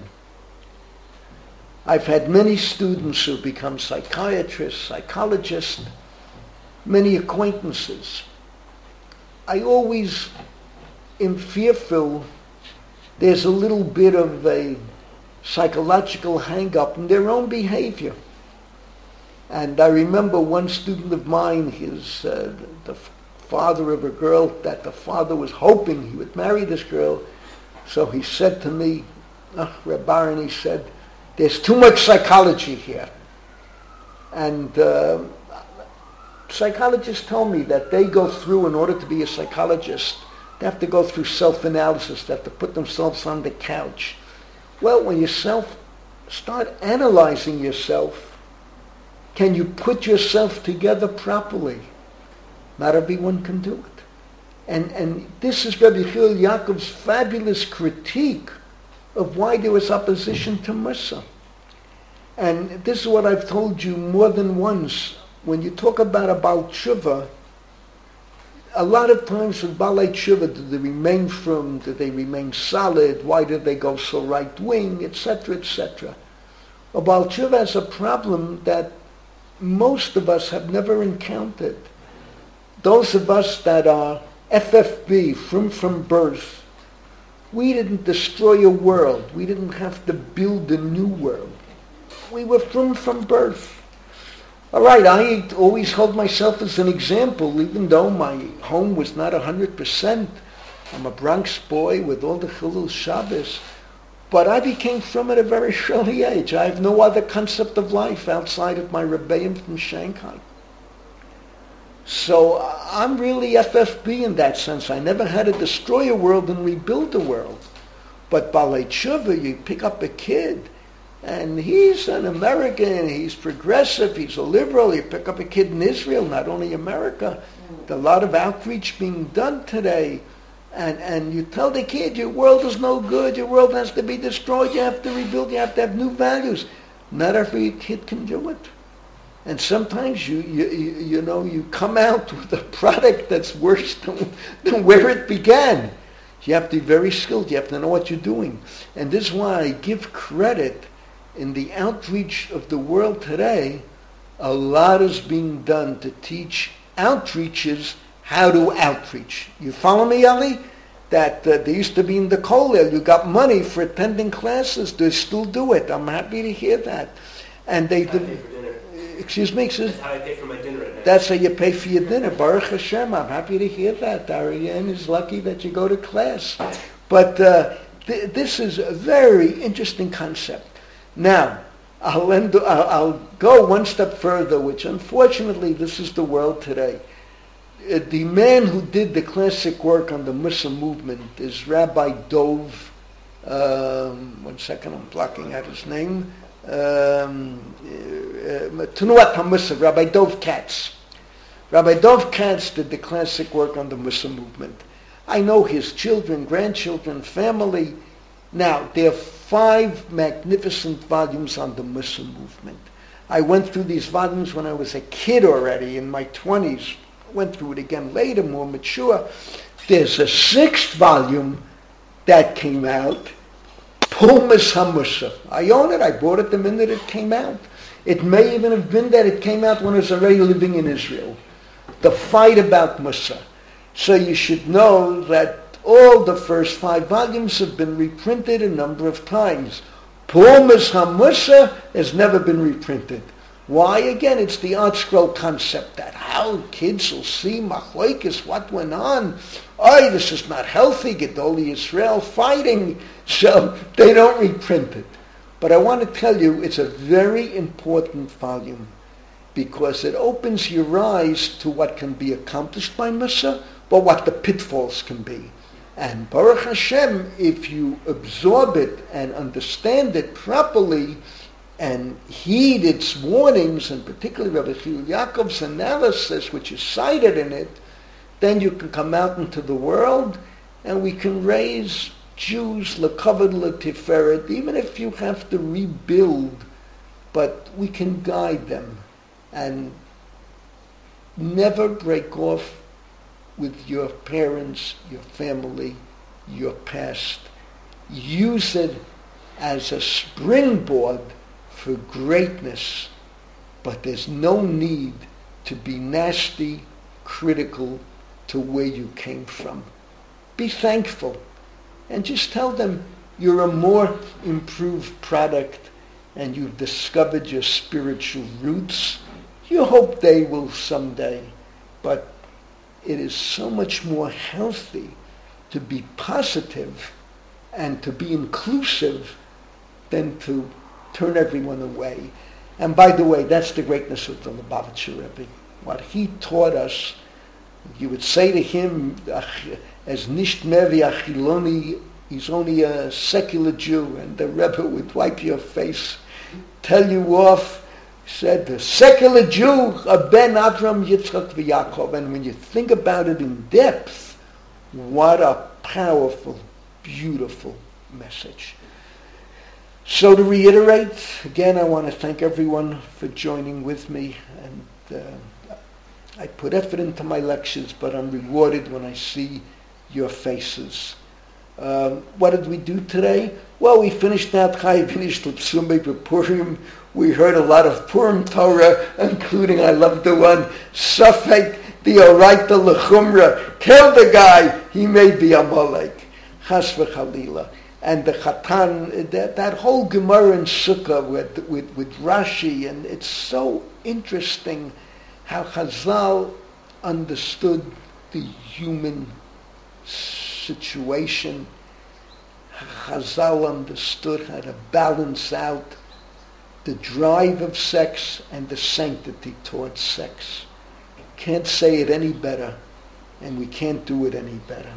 [SPEAKER 1] I've had many students who become psychiatrists, psychologists, many acquaintances. I always am fearful there's a little bit of a psychological hang-up in their own behavior. And I remember one student of mine, his uh, the father of a girl, that the father was hoping he would marry this girl. So he said to me, oh, Reb Baron, he said, There's too much psychology here. And uh, psychologists tell me that they go through, in order to be a psychologist, they have to go through self-analysis. They have to put themselves on the couch. Well, when you self start analyzing yourself, can you put yourself together properly? Not everyone can do it. And and this is Rabbi Yechiel Yaakov's fabulous critique of why there was opposition to Mussar. And this is what I've told you more than once. When you talk about a Baal Tshuva, a lot of times with Baalei Tshuva, do they remain firm? Do they remain solid? Why do they go so right-wing? Etc., et cetera. A Baal Tshuva has a problem that most of us have never encountered. Those of us that are F F B, from from birth, we didn't destroy a world. We didn't have to build a new world. We were from from birth. All right, I always hold myself as an example, even though my home was not one hundred percent. I'm a Bronx boy with all the Chilul Shabbos. But I became from at a very early age. I have no other concept of life outside of my rebellion from Shanghai. So I'm really F F B in that sense. I never had to destroy a world and rebuild a world. But Baalei Tshuva, you pick up a kid, and he's an American, he's progressive, he's a liberal. You pick up a kid in Israel, not only America. There's a lot of outreach being done today. And, and you tell the kid, your world is no good, your world has to be destroyed, you have to rebuild, you have to have new values. Not every kid can do it. And sometimes you, you, you, you know, you come out with a product that's worse than, than where it began. You have to be very skilled, you have to know what you're doing. And this is why I give credit in the outreach of the world today. A lot is being done to teach outreaches how to outreach. You follow me, Ali? That uh, they used to be in the kollel. You got money for attending classes. They still do it. I'm happy to hear that. And they do. Excuse me. Excuse,
[SPEAKER 3] That's how I pay for my dinner at night.
[SPEAKER 1] That's how you pay for your dinner. Baruch Hashem. I'm happy to hear that. Ariane is lucky that you go to class. But uh, th- this is a very interesting concept. Now, I'll, end, I'll, I'll go one step further, which unfortunately this is the world today. Uh, the man who did the classic work on the Mussar movement is Rabbi Dov. Um, one second, I'm blocking out his name. Um, uh, Tenuat HaMussar, Rabbi Dov Katz. Rabbi Dov Katz did the classic work on the Mussar movement. I know his children, grandchildren, family. Now, there are five magnificent volumes on the Mussar movement. I went through these volumes when I was a kid already, in my twenties. Went through it again later, more mature. There's a sixth volume that came out, Pulmus HaMussar. I own it. I bought it the minute it came out. It may even have been that it came out when I was already living in Israel. The fight about Mussar. So you should know that all the first five volumes have been reprinted a number of times. Pulmus HaMussar has never been reprinted. Why? Again, it's the art scroll concept that how kids will see machlokes, what went on. Oh, this is not healthy, Gedolei Yisrael fighting, so they don't reprint it. But I want to tell you, it's a very important volume because it opens your eyes to what can be accomplished by Mussar, but what the pitfalls can be. And Baruch Hashem, if you absorb it and understand it properly, and heed its warnings, and particularly Rabbi Yechiel Yaakov's analysis, which is cited in it, then you can come out into the world, and we can raise Jews lekavod letiferet, even if you have to rebuild, but we can guide them, and never break off with your parents, your family, your past. Use it as a springboard for greatness, but there's no need to be nasty, critical to where you came from. Be thankful and just tell them you're a more improved product and you've discovered your spiritual roots. You hope they will someday, but it is so much more healthy to be positive and to be inclusive than to turn everyone away. And by the way, that's the greatness of the Lubavitcher Rebbe. What he taught us, you would say to him, as nicht mevi achiloni, he's only a secular Jew, and the Rebbe would wipe your face, tell you off, said, the secular Jew, a Ben Avram, Yitzchak, v'Yaakov. And when you think about it in depth, what a powerful, beautiful message. So to reiterate, again, I want to thank everyone for joining with me. And uh, I put effort into my lectures, but I'm rewarded when I see your faces. Um, what did we do today? Well, we finished out Chai, finished L'Psumei B'Purim. We heard a lot of Purim Torah, including, I love the one, Safek D'Oraita L'Chumra. Kill the guy, he may be Amalek. Chas v'Chalila. And the Chatan, that, that whole Gemara in Sukkah with, with, with Rashi, and it's so interesting how Chazal understood the human situation. Chazal understood how to balance out the drive of sex and the sanctity towards sex. Can't say it any better, and we can't do it any better.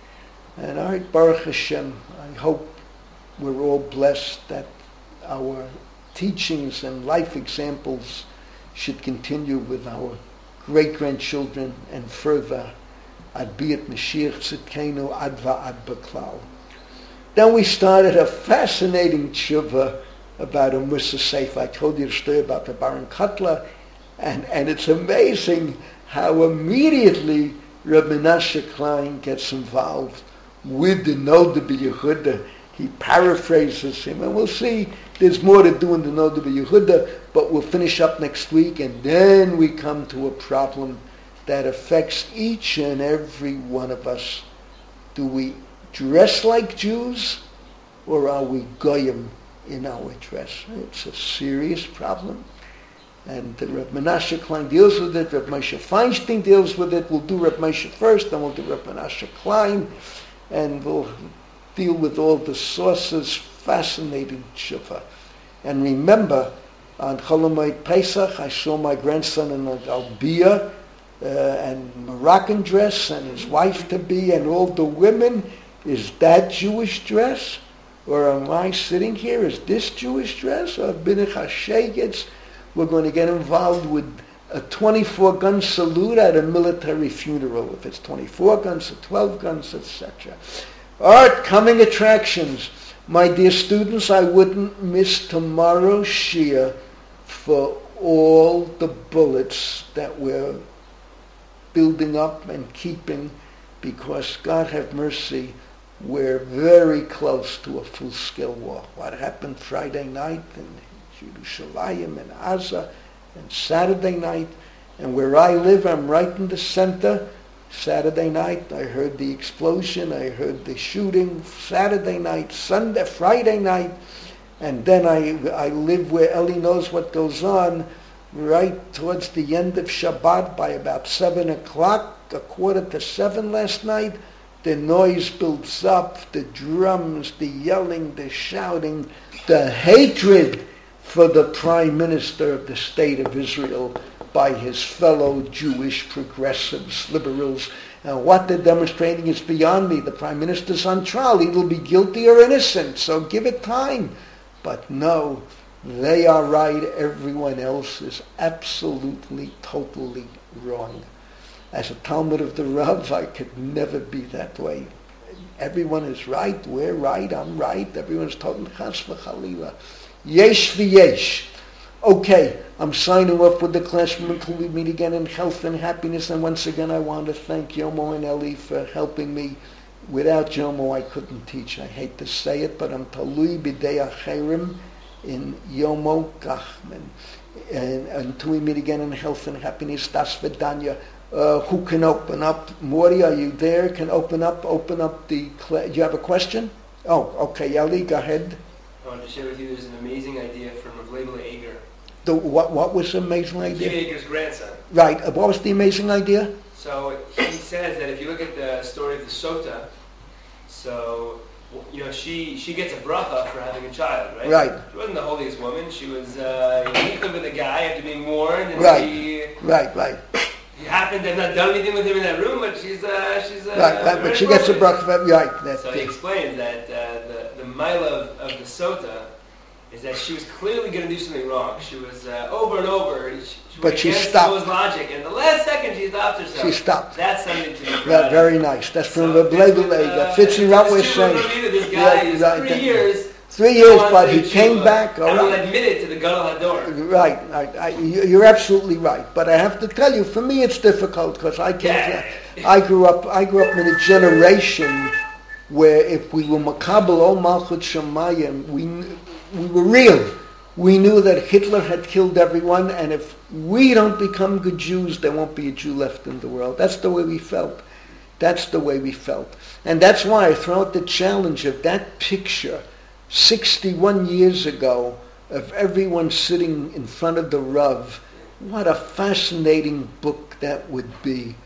[SPEAKER 1] And all right, Baruch Hashem, I hope we're all blessed that our teachings and life examples should continue with our great-grandchildren and further. Ad biat Mashiach Tzidkenu ad va'ad baklal. Then we started a fascinating tshuva about a Musa Seif. I told you the story about the Baron Kotler, and, and it's amazing how immediately Reb Menashe Klein gets involved with the Noda B'Yehuda. He paraphrases him, and we'll see there's more to do in the Noda B'Yehuda, but we'll finish up next week, and then we come to a problem that affects each and every one of us. Do we dress like Jews, or are we goyim in our dress? It's a serious problem. And Reb Menashe Klein deals with it, Reb Moshe Feinstein deals with it. We'll do Reb Moshe first, then we'll do Reb Menashe Klein, and we'll deal with all the sources. Fascinating tshuva. And remember, on Chol Hamoed Pesach, I saw my grandson in an albia, uh, and Moroccan dress, and his wife-to-be, and all the women. Is that Jewish dress? Or am I sitting here? Is this Jewish dress? Or Binich HaShegitz? We're going to get involved with a twenty-four gun salute at a military funeral, if it's twenty-four guns or twelve guns, et cetera. Art, coming attractions. My dear students, I wouldn't miss tomorrow's shiur for all the bullets that we're building up and keeping, because God have mercy, we're very close to a full-scale war. What happened Friday night in Yerushalayim and Gaza, and Saturday night, and where I live, I'm right in the center. Saturday night, I heard the explosion, I heard the shooting. Saturday night, Sunday, Friday night, and then I I live where Eli knows what goes on, right towards the end of Shabbat by about seven o'clock, a quarter to seven last night. The noise builds up, the drums, the yelling, the shouting, the hatred for the Prime Minister of the State of Israel by his fellow Jewish progressives, liberals. And what they're demonstrating is beyond me. The Prime Minister's on trial. He will be guilty or innocent, so give it time. But no, they are right. Everyone else is absolutely, totally wrong. As a Talmud of the Rav, I could never be that way. Everyone is right. We're right. I'm right. Everyone's totally chas v'chalila. Yesh v'yesh. Okay, I'm signing off with the classroom until we meet again in health and happiness. And once again, I want to thank Yomo and Eli for helping me. Without Yomo, I couldn't teach. I hate to say it, but I'm talui b'dei acherim in Yomo Kachmen. And until we meet again in health and happiness, das v'danya. Uh, who can open up? Morty, are you there? Can open up, open up the... Cl- Do you have a question? Oh, okay, Eli, go ahead.
[SPEAKER 3] I wanted to share with you there's an amazing idea from Rav Leibel Eger.
[SPEAKER 1] The, what, what was the amazing idea?
[SPEAKER 3] King Eger's grandson.
[SPEAKER 1] Right. Uh, what was the amazing idea?
[SPEAKER 3] So he says that if you look at the story of the Sota, so you know, she she gets a bracha for having a child, right?
[SPEAKER 1] Right.
[SPEAKER 3] She wasn't the holiest woman. She was uh, he lived with a guy after being warned, and
[SPEAKER 1] Right.
[SPEAKER 3] she
[SPEAKER 1] Right, right.
[SPEAKER 3] he happened to have not done anything with him in that room, but she's uh, she's uh,
[SPEAKER 1] Right, right, but she gets a
[SPEAKER 3] broken.
[SPEAKER 1] bracha. Right, that's
[SPEAKER 3] So he
[SPEAKER 1] it.
[SPEAKER 3] explains that uh, the the mila of, of the sota is that she was clearly going to do something wrong. She was uh, over and over. She, she
[SPEAKER 1] But
[SPEAKER 3] went
[SPEAKER 1] she
[SPEAKER 3] against
[SPEAKER 1] stopped.
[SPEAKER 3] Noah's logic, and the last second she stopped herself.
[SPEAKER 1] She stopped.
[SPEAKER 3] That's something to be proud
[SPEAKER 1] Right,
[SPEAKER 3] of.
[SPEAKER 1] very nice. That's from
[SPEAKER 3] So
[SPEAKER 1] the
[SPEAKER 3] this
[SPEAKER 1] Blagel
[SPEAKER 3] was, uh,
[SPEAKER 1] That fits in right what we're
[SPEAKER 3] this super
[SPEAKER 1] saying.
[SPEAKER 3] Rabbi, This guy
[SPEAKER 1] Right,
[SPEAKER 3] is
[SPEAKER 1] right,
[SPEAKER 3] three
[SPEAKER 1] that-
[SPEAKER 3] years.
[SPEAKER 1] Three years,
[SPEAKER 3] wants
[SPEAKER 1] but
[SPEAKER 3] to
[SPEAKER 1] he came
[SPEAKER 3] yeshiva,
[SPEAKER 1] back. All
[SPEAKER 3] and will
[SPEAKER 1] right.
[SPEAKER 3] admit it to the Gadol Hador.
[SPEAKER 1] Right, right. I, you- you're absolutely right. But I have to tell you, for me, it's difficult because I can't.
[SPEAKER 3] Yeah.
[SPEAKER 1] I grew up. I grew up in a generation where if we were makabel or malchut shemayim, we kn- we were real. We knew that Hitler had killed everyone, and if we don't become good Jews, there won't be a Jew left in the world. That's the way we felt. That's the way we felt. And that's why I throw out the challenge of that picture sixty-one years ago of everyone sitting in front of the Rav. What a fascinating book that would be.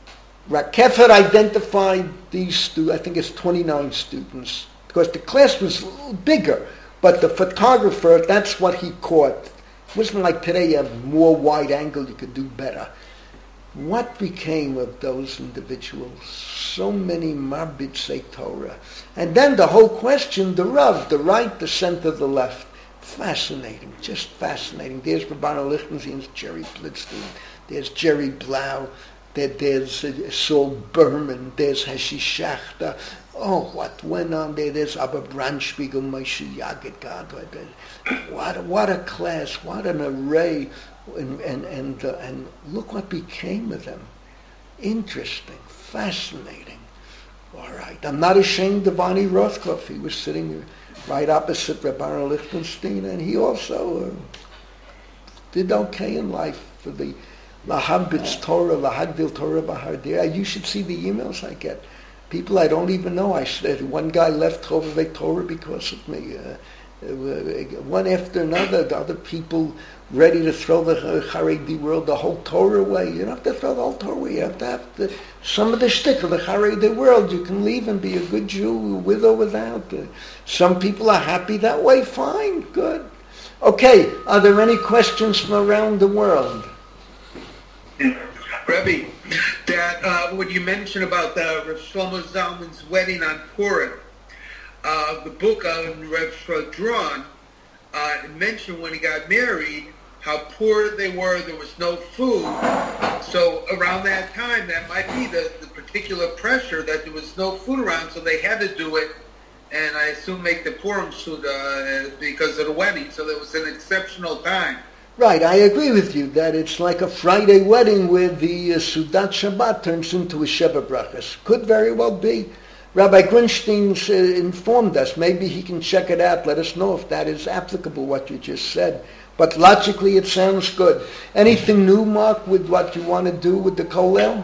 [SPEAKER 1] Rakefet identified these students, I think it's twenty-nine students, because the class was a little bigger, but the photographer, that's what he caught. It wasn't like today you have more wide angle, you could do better. What became of those individuals? So many marbitsei Torah. And then the whole question, the Rav, the right, the center, the left. Fascinating, just fascinating. There's Rabbanu Lichtenstein's Jerry Blitzstein. There's Jerry Blau. There, there's uh, Saul Berman. There's Heshi Shachter. Oh, what went on there? There's Abba Brandspiegel, Moshe Yagid. God, what, what a class, what an array. And and and, uh, and look what became of them. Interesting, fascinating. All right, I'm not ashamed of Ani Rothkopf. He was sitting right opposite Rabbanu Lichtenstein, and he also uh, did okay in life for the Lahabitz Torah, Lahagdil Torah Bahardea. You should see the emails I get. People I don't even know. I said one guy left Chovevei Torah because of me. Uh, uh, one after another, the other people ready to throw the Haredi world, the whole Torah away. You don't have to throw the whole Torah away. You have to have the, some of the shtick of the Haredi world. You can leave and be a good Jew with or without. Uh, some people are happy that way. Fine, good. Okay, are there any questions from around the world?
[SPEAKER 4] Rebbe, that uh, what you mentioned about the Rav Shlomo Zalman's wedding on Purim, uh, the book on Rav Shradron uh, mentioned when he got married how poor they were, there was no food. So around that time, that might be the, the particular pressure that there was no food around, so they had to do it, and I assume make the Purim Suda because of the wedding, so there was an exceptional time.
[SPEAKER 1] Right, I agree with you that it's like a Friday wedding where the uh, Sudat Shabbat turns into a Sheva Brachas. Could very well be. Rabbi Grunstein uh, informed us. Maybe he can check it out. Let us know if that is applicable, what you just said. But logically it sounds good. Anything new, Mark, with what you want to do with the Kollel?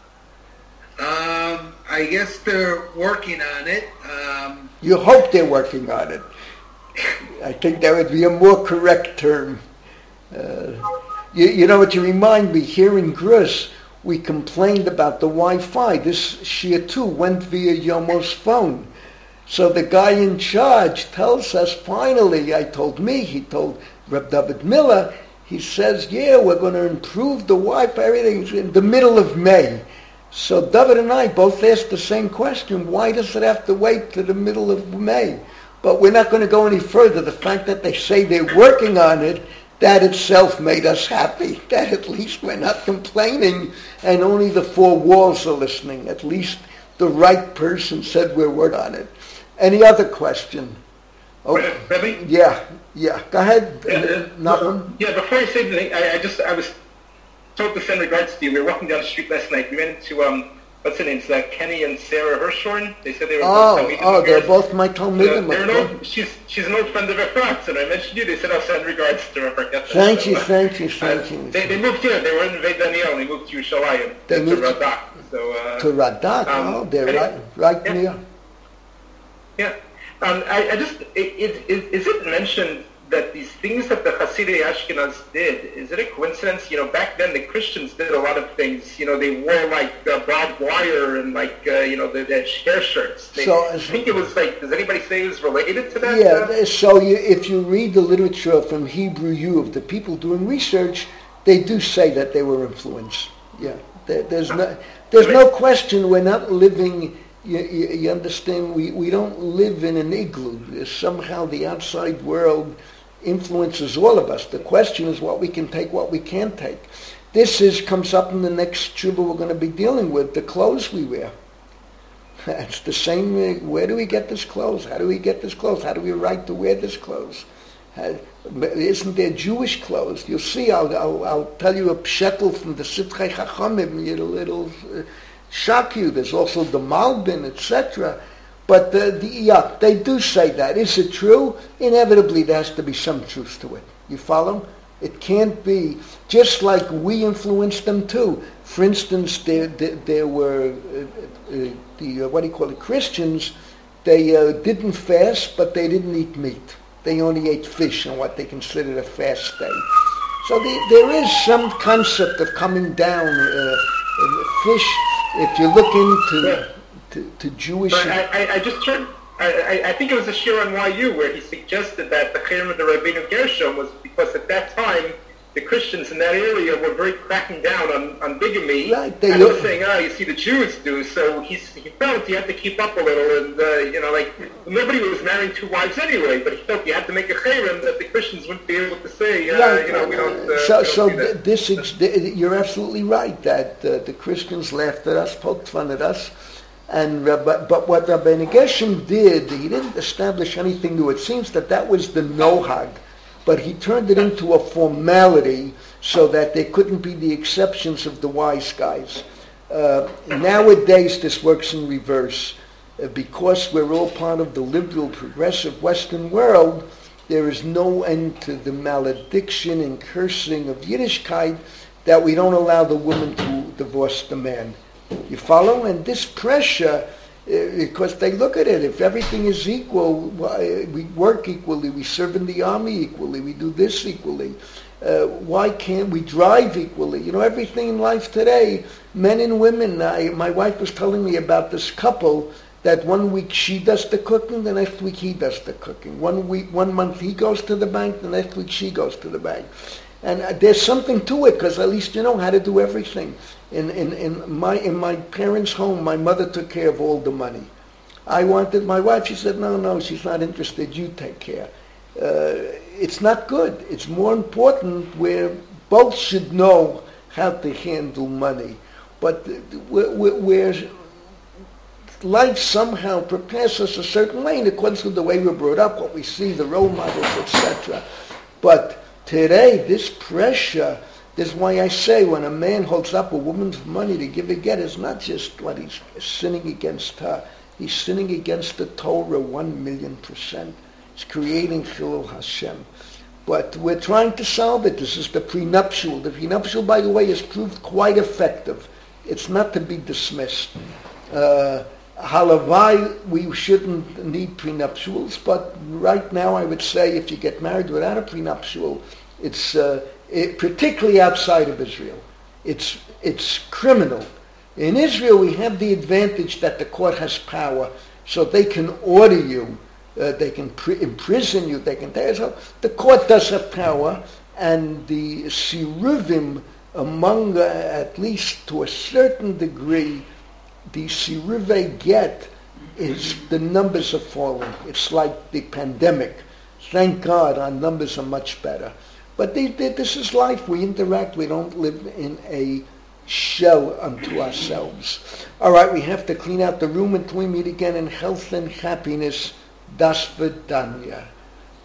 [SPEAKER 4] Um, I guess they're working on it. Um,
[SPEAKER 1] You hope they're working on it. I think that would be a more correct term. Uh, you, you know what you remind me, here in Grus, we complained about the Wi-Fi. This Shia too went via Yomo's phone. So the guy in charge tells us, finally, I told me, he told Reb David Miller, he says, yeah, we're going to improve the Wi-Fi, everything's in the middle of May. So David and I both asked the same question, why does it have to wait to the middle of May? But we're not going to go any further. The fact that they say they're working on it, that itself made us happy. That at least we're not complaining and only the four walls are listening. At least the right person said we're working on it. Any other question? Oh,
[SPEAKER 5] Rebbe?
[SPEAKER 1] yeah, yeah. Go ahead.
[SPEAKER 5] Yeah, uh,
[SPEAKER 1] Nothing?
[SPEAKER 5] yeah, before you say anything, I, I just, I was told to send regards to you. We were walking down the street last night. We went into, um, what's the name? It's uh, Kenny and Sarah Hirschhorn. They said they were both
[SPEAKER 1] Oh,
[SPEAKER 5] Talmidim
[SPEAKER 1] oh, they're
[SPEAKER 5] affairs.
[SPEAKER 1] both my
[SPEAKER 5] Uh,
[SPEAKER 1] Talmidim.
[SPEAKER 5] they're an old, she's, she's an old friend of Efrat, and I mentioned you. They said I'll send regards to her.
[SPEAKER 1] Thank
[SPEAKER 5] so,
[SPEAKER 1] you,
[SPEAKER 5] uh,
[SPEAKER 1] thank you,
[SPEAKER 5] uh,
[SPEAKER 1] thank you.
[SPEAKER 5] They, they moved here. They were in Veit Daniel, and they moved to Yerushalayim,
[SPEAKER 1] They
[SPEAKER 5] to
[SPEAKER 1] moved to-
[SPEAKER 5] Radak. So, uh,
[SPEAKER 1] To Radak,
[SPEAKER 5] um,
[SPEAKER 1] oh, they're
[SPEAKER 5] I
[SPEAKER 1] right,
[SPEAKER 5] didn't-
[SPEAKER 1] right
[SPEAKER 5] yeah.
[SPEAKER 1] near.
[SPEAKER 5] Yeah. Um, I, I just, it, it, it, is it mentioned that these things that the Hasidei Ashkenaz did, is it a coincidence? You know, back then the Christians did a lot of things. You know, they wore like uh, barbed wire and like, uh, you know, they had hair shirts. They,
[SPEAKER 1] So-
[SPEAKER 5] I think it was like, does anybody say it was related to that?
[SPEAKER 1] Yeah,
[SPEAKER 5] uh?
[SPEAKER 1] so you, if you read the literature from Hebrew U of the people doing research, they do say that they were influenced. Yeah, there, there's no there's no question we're not living. You, you, you understand? We we don't live in an igloo. Somehow the outside world influences all of us. The question is what we can take, what we can't take. This is comes up in the next tshuva we're going to be dealing with, the clothes we wear. It's the same, uh, where do we get this clothes? How do we get this clothes? How do we right to wear this clothes? Uh, isn't there Jewish clothes? You'll see, I'll, I'll, I'll tell you a pshetel from the Sitrei Chachamim, it'll, it'll uh, shock you. There's also the Malbin, et cetera. But uh, the, yeah, they do say that. Is it true? Inevitably, there has to be some truth to it. You follow? It can't be, just like we influenced them too. For instance, there, there, there were uh, uh, the, uh, what do you call it, Christians, they uh, didn't fast, but they didn't eat meat. They only ate fish on what they considered a fast day. So the, there is some concept of coming down uh, fish. If you look into to, to Jewish...
[SPEAKER 5] But I, I, I just turned... I, I think it was a shir on Y U where he suggested that the Cherem of the Rabbeinu Gershom was because at that time the Christians in that area were very cracking down on, on bigamy.
[SPEAKER 1] Right, they
[SPEAKER 5] and
[SPEAKER 1] look-
[SPEAKER 5] was saying, ah, you see, the Jews do. So he's, he felt he had to keep up a little, and uh, you know, like nobody was marrying two wives anyway. But he felt you had to make a Cherem that the Christians wouldn't be able to say, uh,
[SPEAKER 1] Right.
[SPEAKER 5] you know, we don't. Uh,
[SPEAKER 1] so,
[SPEAKER 5] we don't
[SPEAKER 1] so
[SPEAKER 5] do that.
[SPEAKER 1] this is, you're absolutely right that uh, the Christians laughed at us, poked fun at us, and uh, but but what Rabbeinu Gershom did, he didn't establish anything new. It seems that that was the nohag, but he turned it into a formality so that there couldn't be the exceptions of the wise guys. Uh, nowadays, this works in reverse. Uh, because we're all part of the liberal, progressive Western world, there is no end to the malediction and cursing of Yiddishkeit that we don't allow the woman to divorce the man. You follow? And this pressure, uh, because they look at it, if everything is equal, why, we work equally, we serve in the army equally, we do this equally. Uh, why can't we drive equally? You know, everything in life today, men and women. I, my wife was telling me about this couple that one week she does the cooking, the next week he does the cooking. One week, one month he goes to the bank, the next week she goes to the bank. And uh, there's something to it, because at least you know how to do everything. In, in, in my in my parents' home, my mother took care of all the money. I wanted my wife, she said, no, no, she's not interested, you take care. Uh, it's not good. It's more important where both should know how to handle money. But where, where life somehow prepares us a certain way in accordance with the way we're brought up, what we see, the role models, et cetera. But today, this pressure, this is why I say when a man holds up a woman's money to give a get, it's not just what he's sinning against her. He's sinning against the Torah one million percent. It's creating Chilul Hashem. But we're trying to solve it. This is the prenuptial. The prenuptial, by the way, has proved quite effective. It's not to be dismissed. Uh, Halavai, we shouldn't need prenuptials, but right now I would say if you get married without a prenuptial, it's uh, it, particularly outside of Israel, it's it's criminal. In Israel, we have the advantage that the court has power, so they can order you. Uh, they can pre- imprison you, they can take so the court does have power, and the siruvim among, uh, at least to a certain degree, the siruve get is the numbers are falling. It's like the pandemic. Thank God our numbers are much better. But they, they, this is life. We interact. We don't live in a shell unto ourselves. All right, we have to clean out the room until we meet again in health and happiness. Das Vidanya.